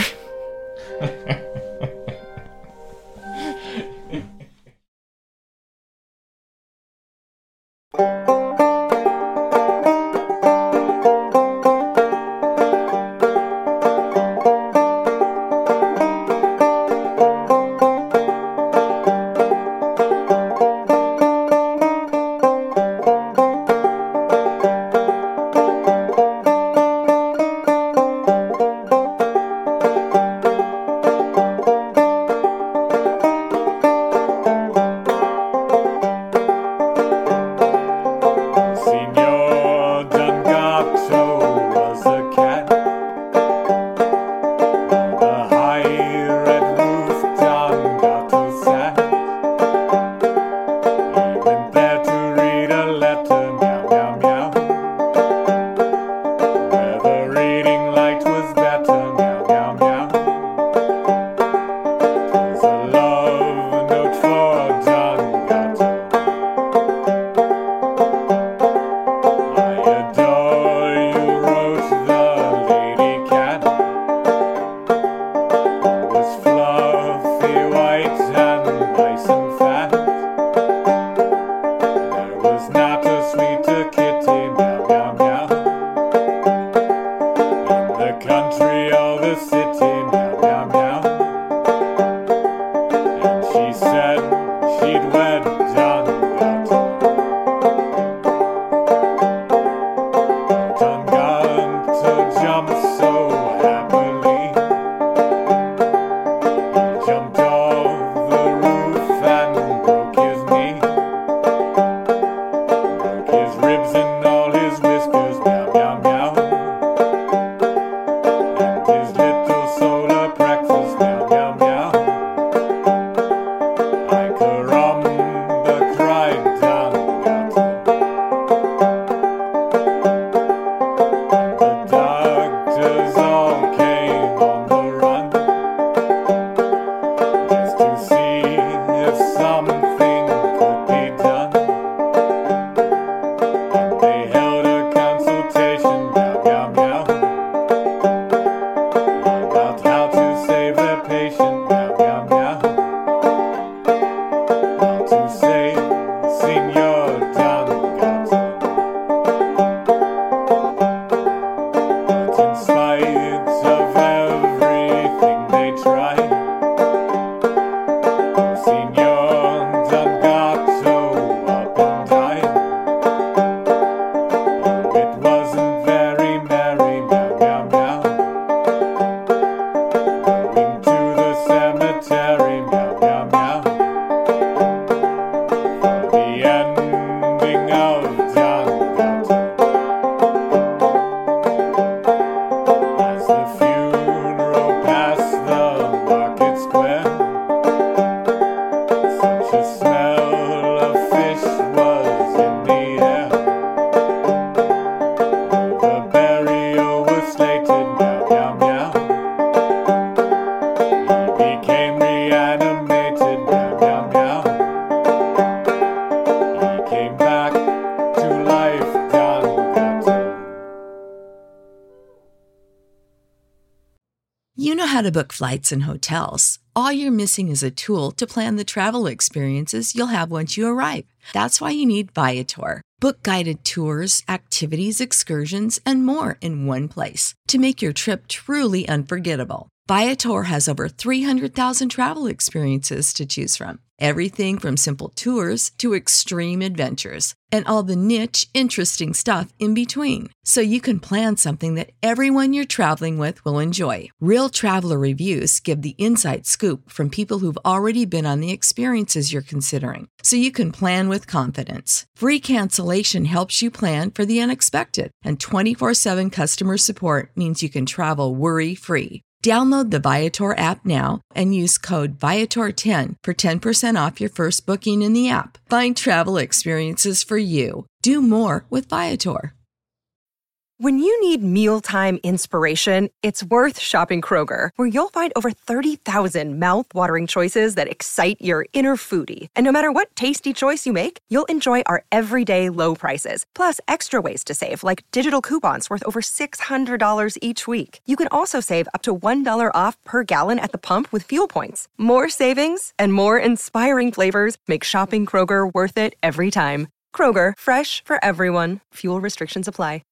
the city, meow, meow, meow. And she said she'd wed John Gato. John Gato jumped so happily. He jumped off the roof and broke his knee. Broke his ribs and all his whiskers, meow, meow, meow. And his little solar plexus, meow, meow, meow. I caramba, cried John Gato. And the doctors all came on the run, just to see if something could be done. And they held a consultation, meow, meow, meow, about how to save their patient, meow, meow, meow. How to save Senor John Gato. But in spite of everything they tried, Senor John Gato up and died. Oh, it wasn't very merry, meow, meow, meow. Going to the cemetery, meow, meow, meow. For the ending of John Gato. As the funeral passed the market square, such a smell of fish was in the air. The burial was slated, meow, meow, meow. He became reanimated, meow, meow, meow. He came back to life, John Gato. You know how to book flights and hotels. All you're missing is a tool to plan the travel experiences you'll have once you arrive. That's why you need Viator. Book guided tours, activities, excursions, and more in one place to make your trip truly unforgettable. Viator has over 300,000 travel experiences to choose from. Everything from simple tours to extreme adventures and all the niche, interesting stuff in between. So you can plan something that everyone you're traveling with will enjoy. Real traveler reviews give the inside scoop from people who've already been on the experiences you're considering. So you can plan with confidence. Free cancellation helps you plan for the unexpected. And 24/7 customer support means you can travel worry-free. Download the Viator app now and use code Viator10 for 10% off your first booking in the app. Find travel experiences for you. Do more with Viator. When you need mealtime inspiration, it's worth shopping Kroger, where you'll find over 30,000 mouth-watering choices that excite your inner foodie. And no matter what tasty choice you make, you'll enjoy our everyday low prices, plus extra ways to save, like digital coupons worth over $600 each week. You can also save up to $1 off per gallon at the pump with fuel points. More savings and more inspiring flavors make shopping Kroger worth it every time. Kroger, fresh for everyone. Fuel restrictions apply.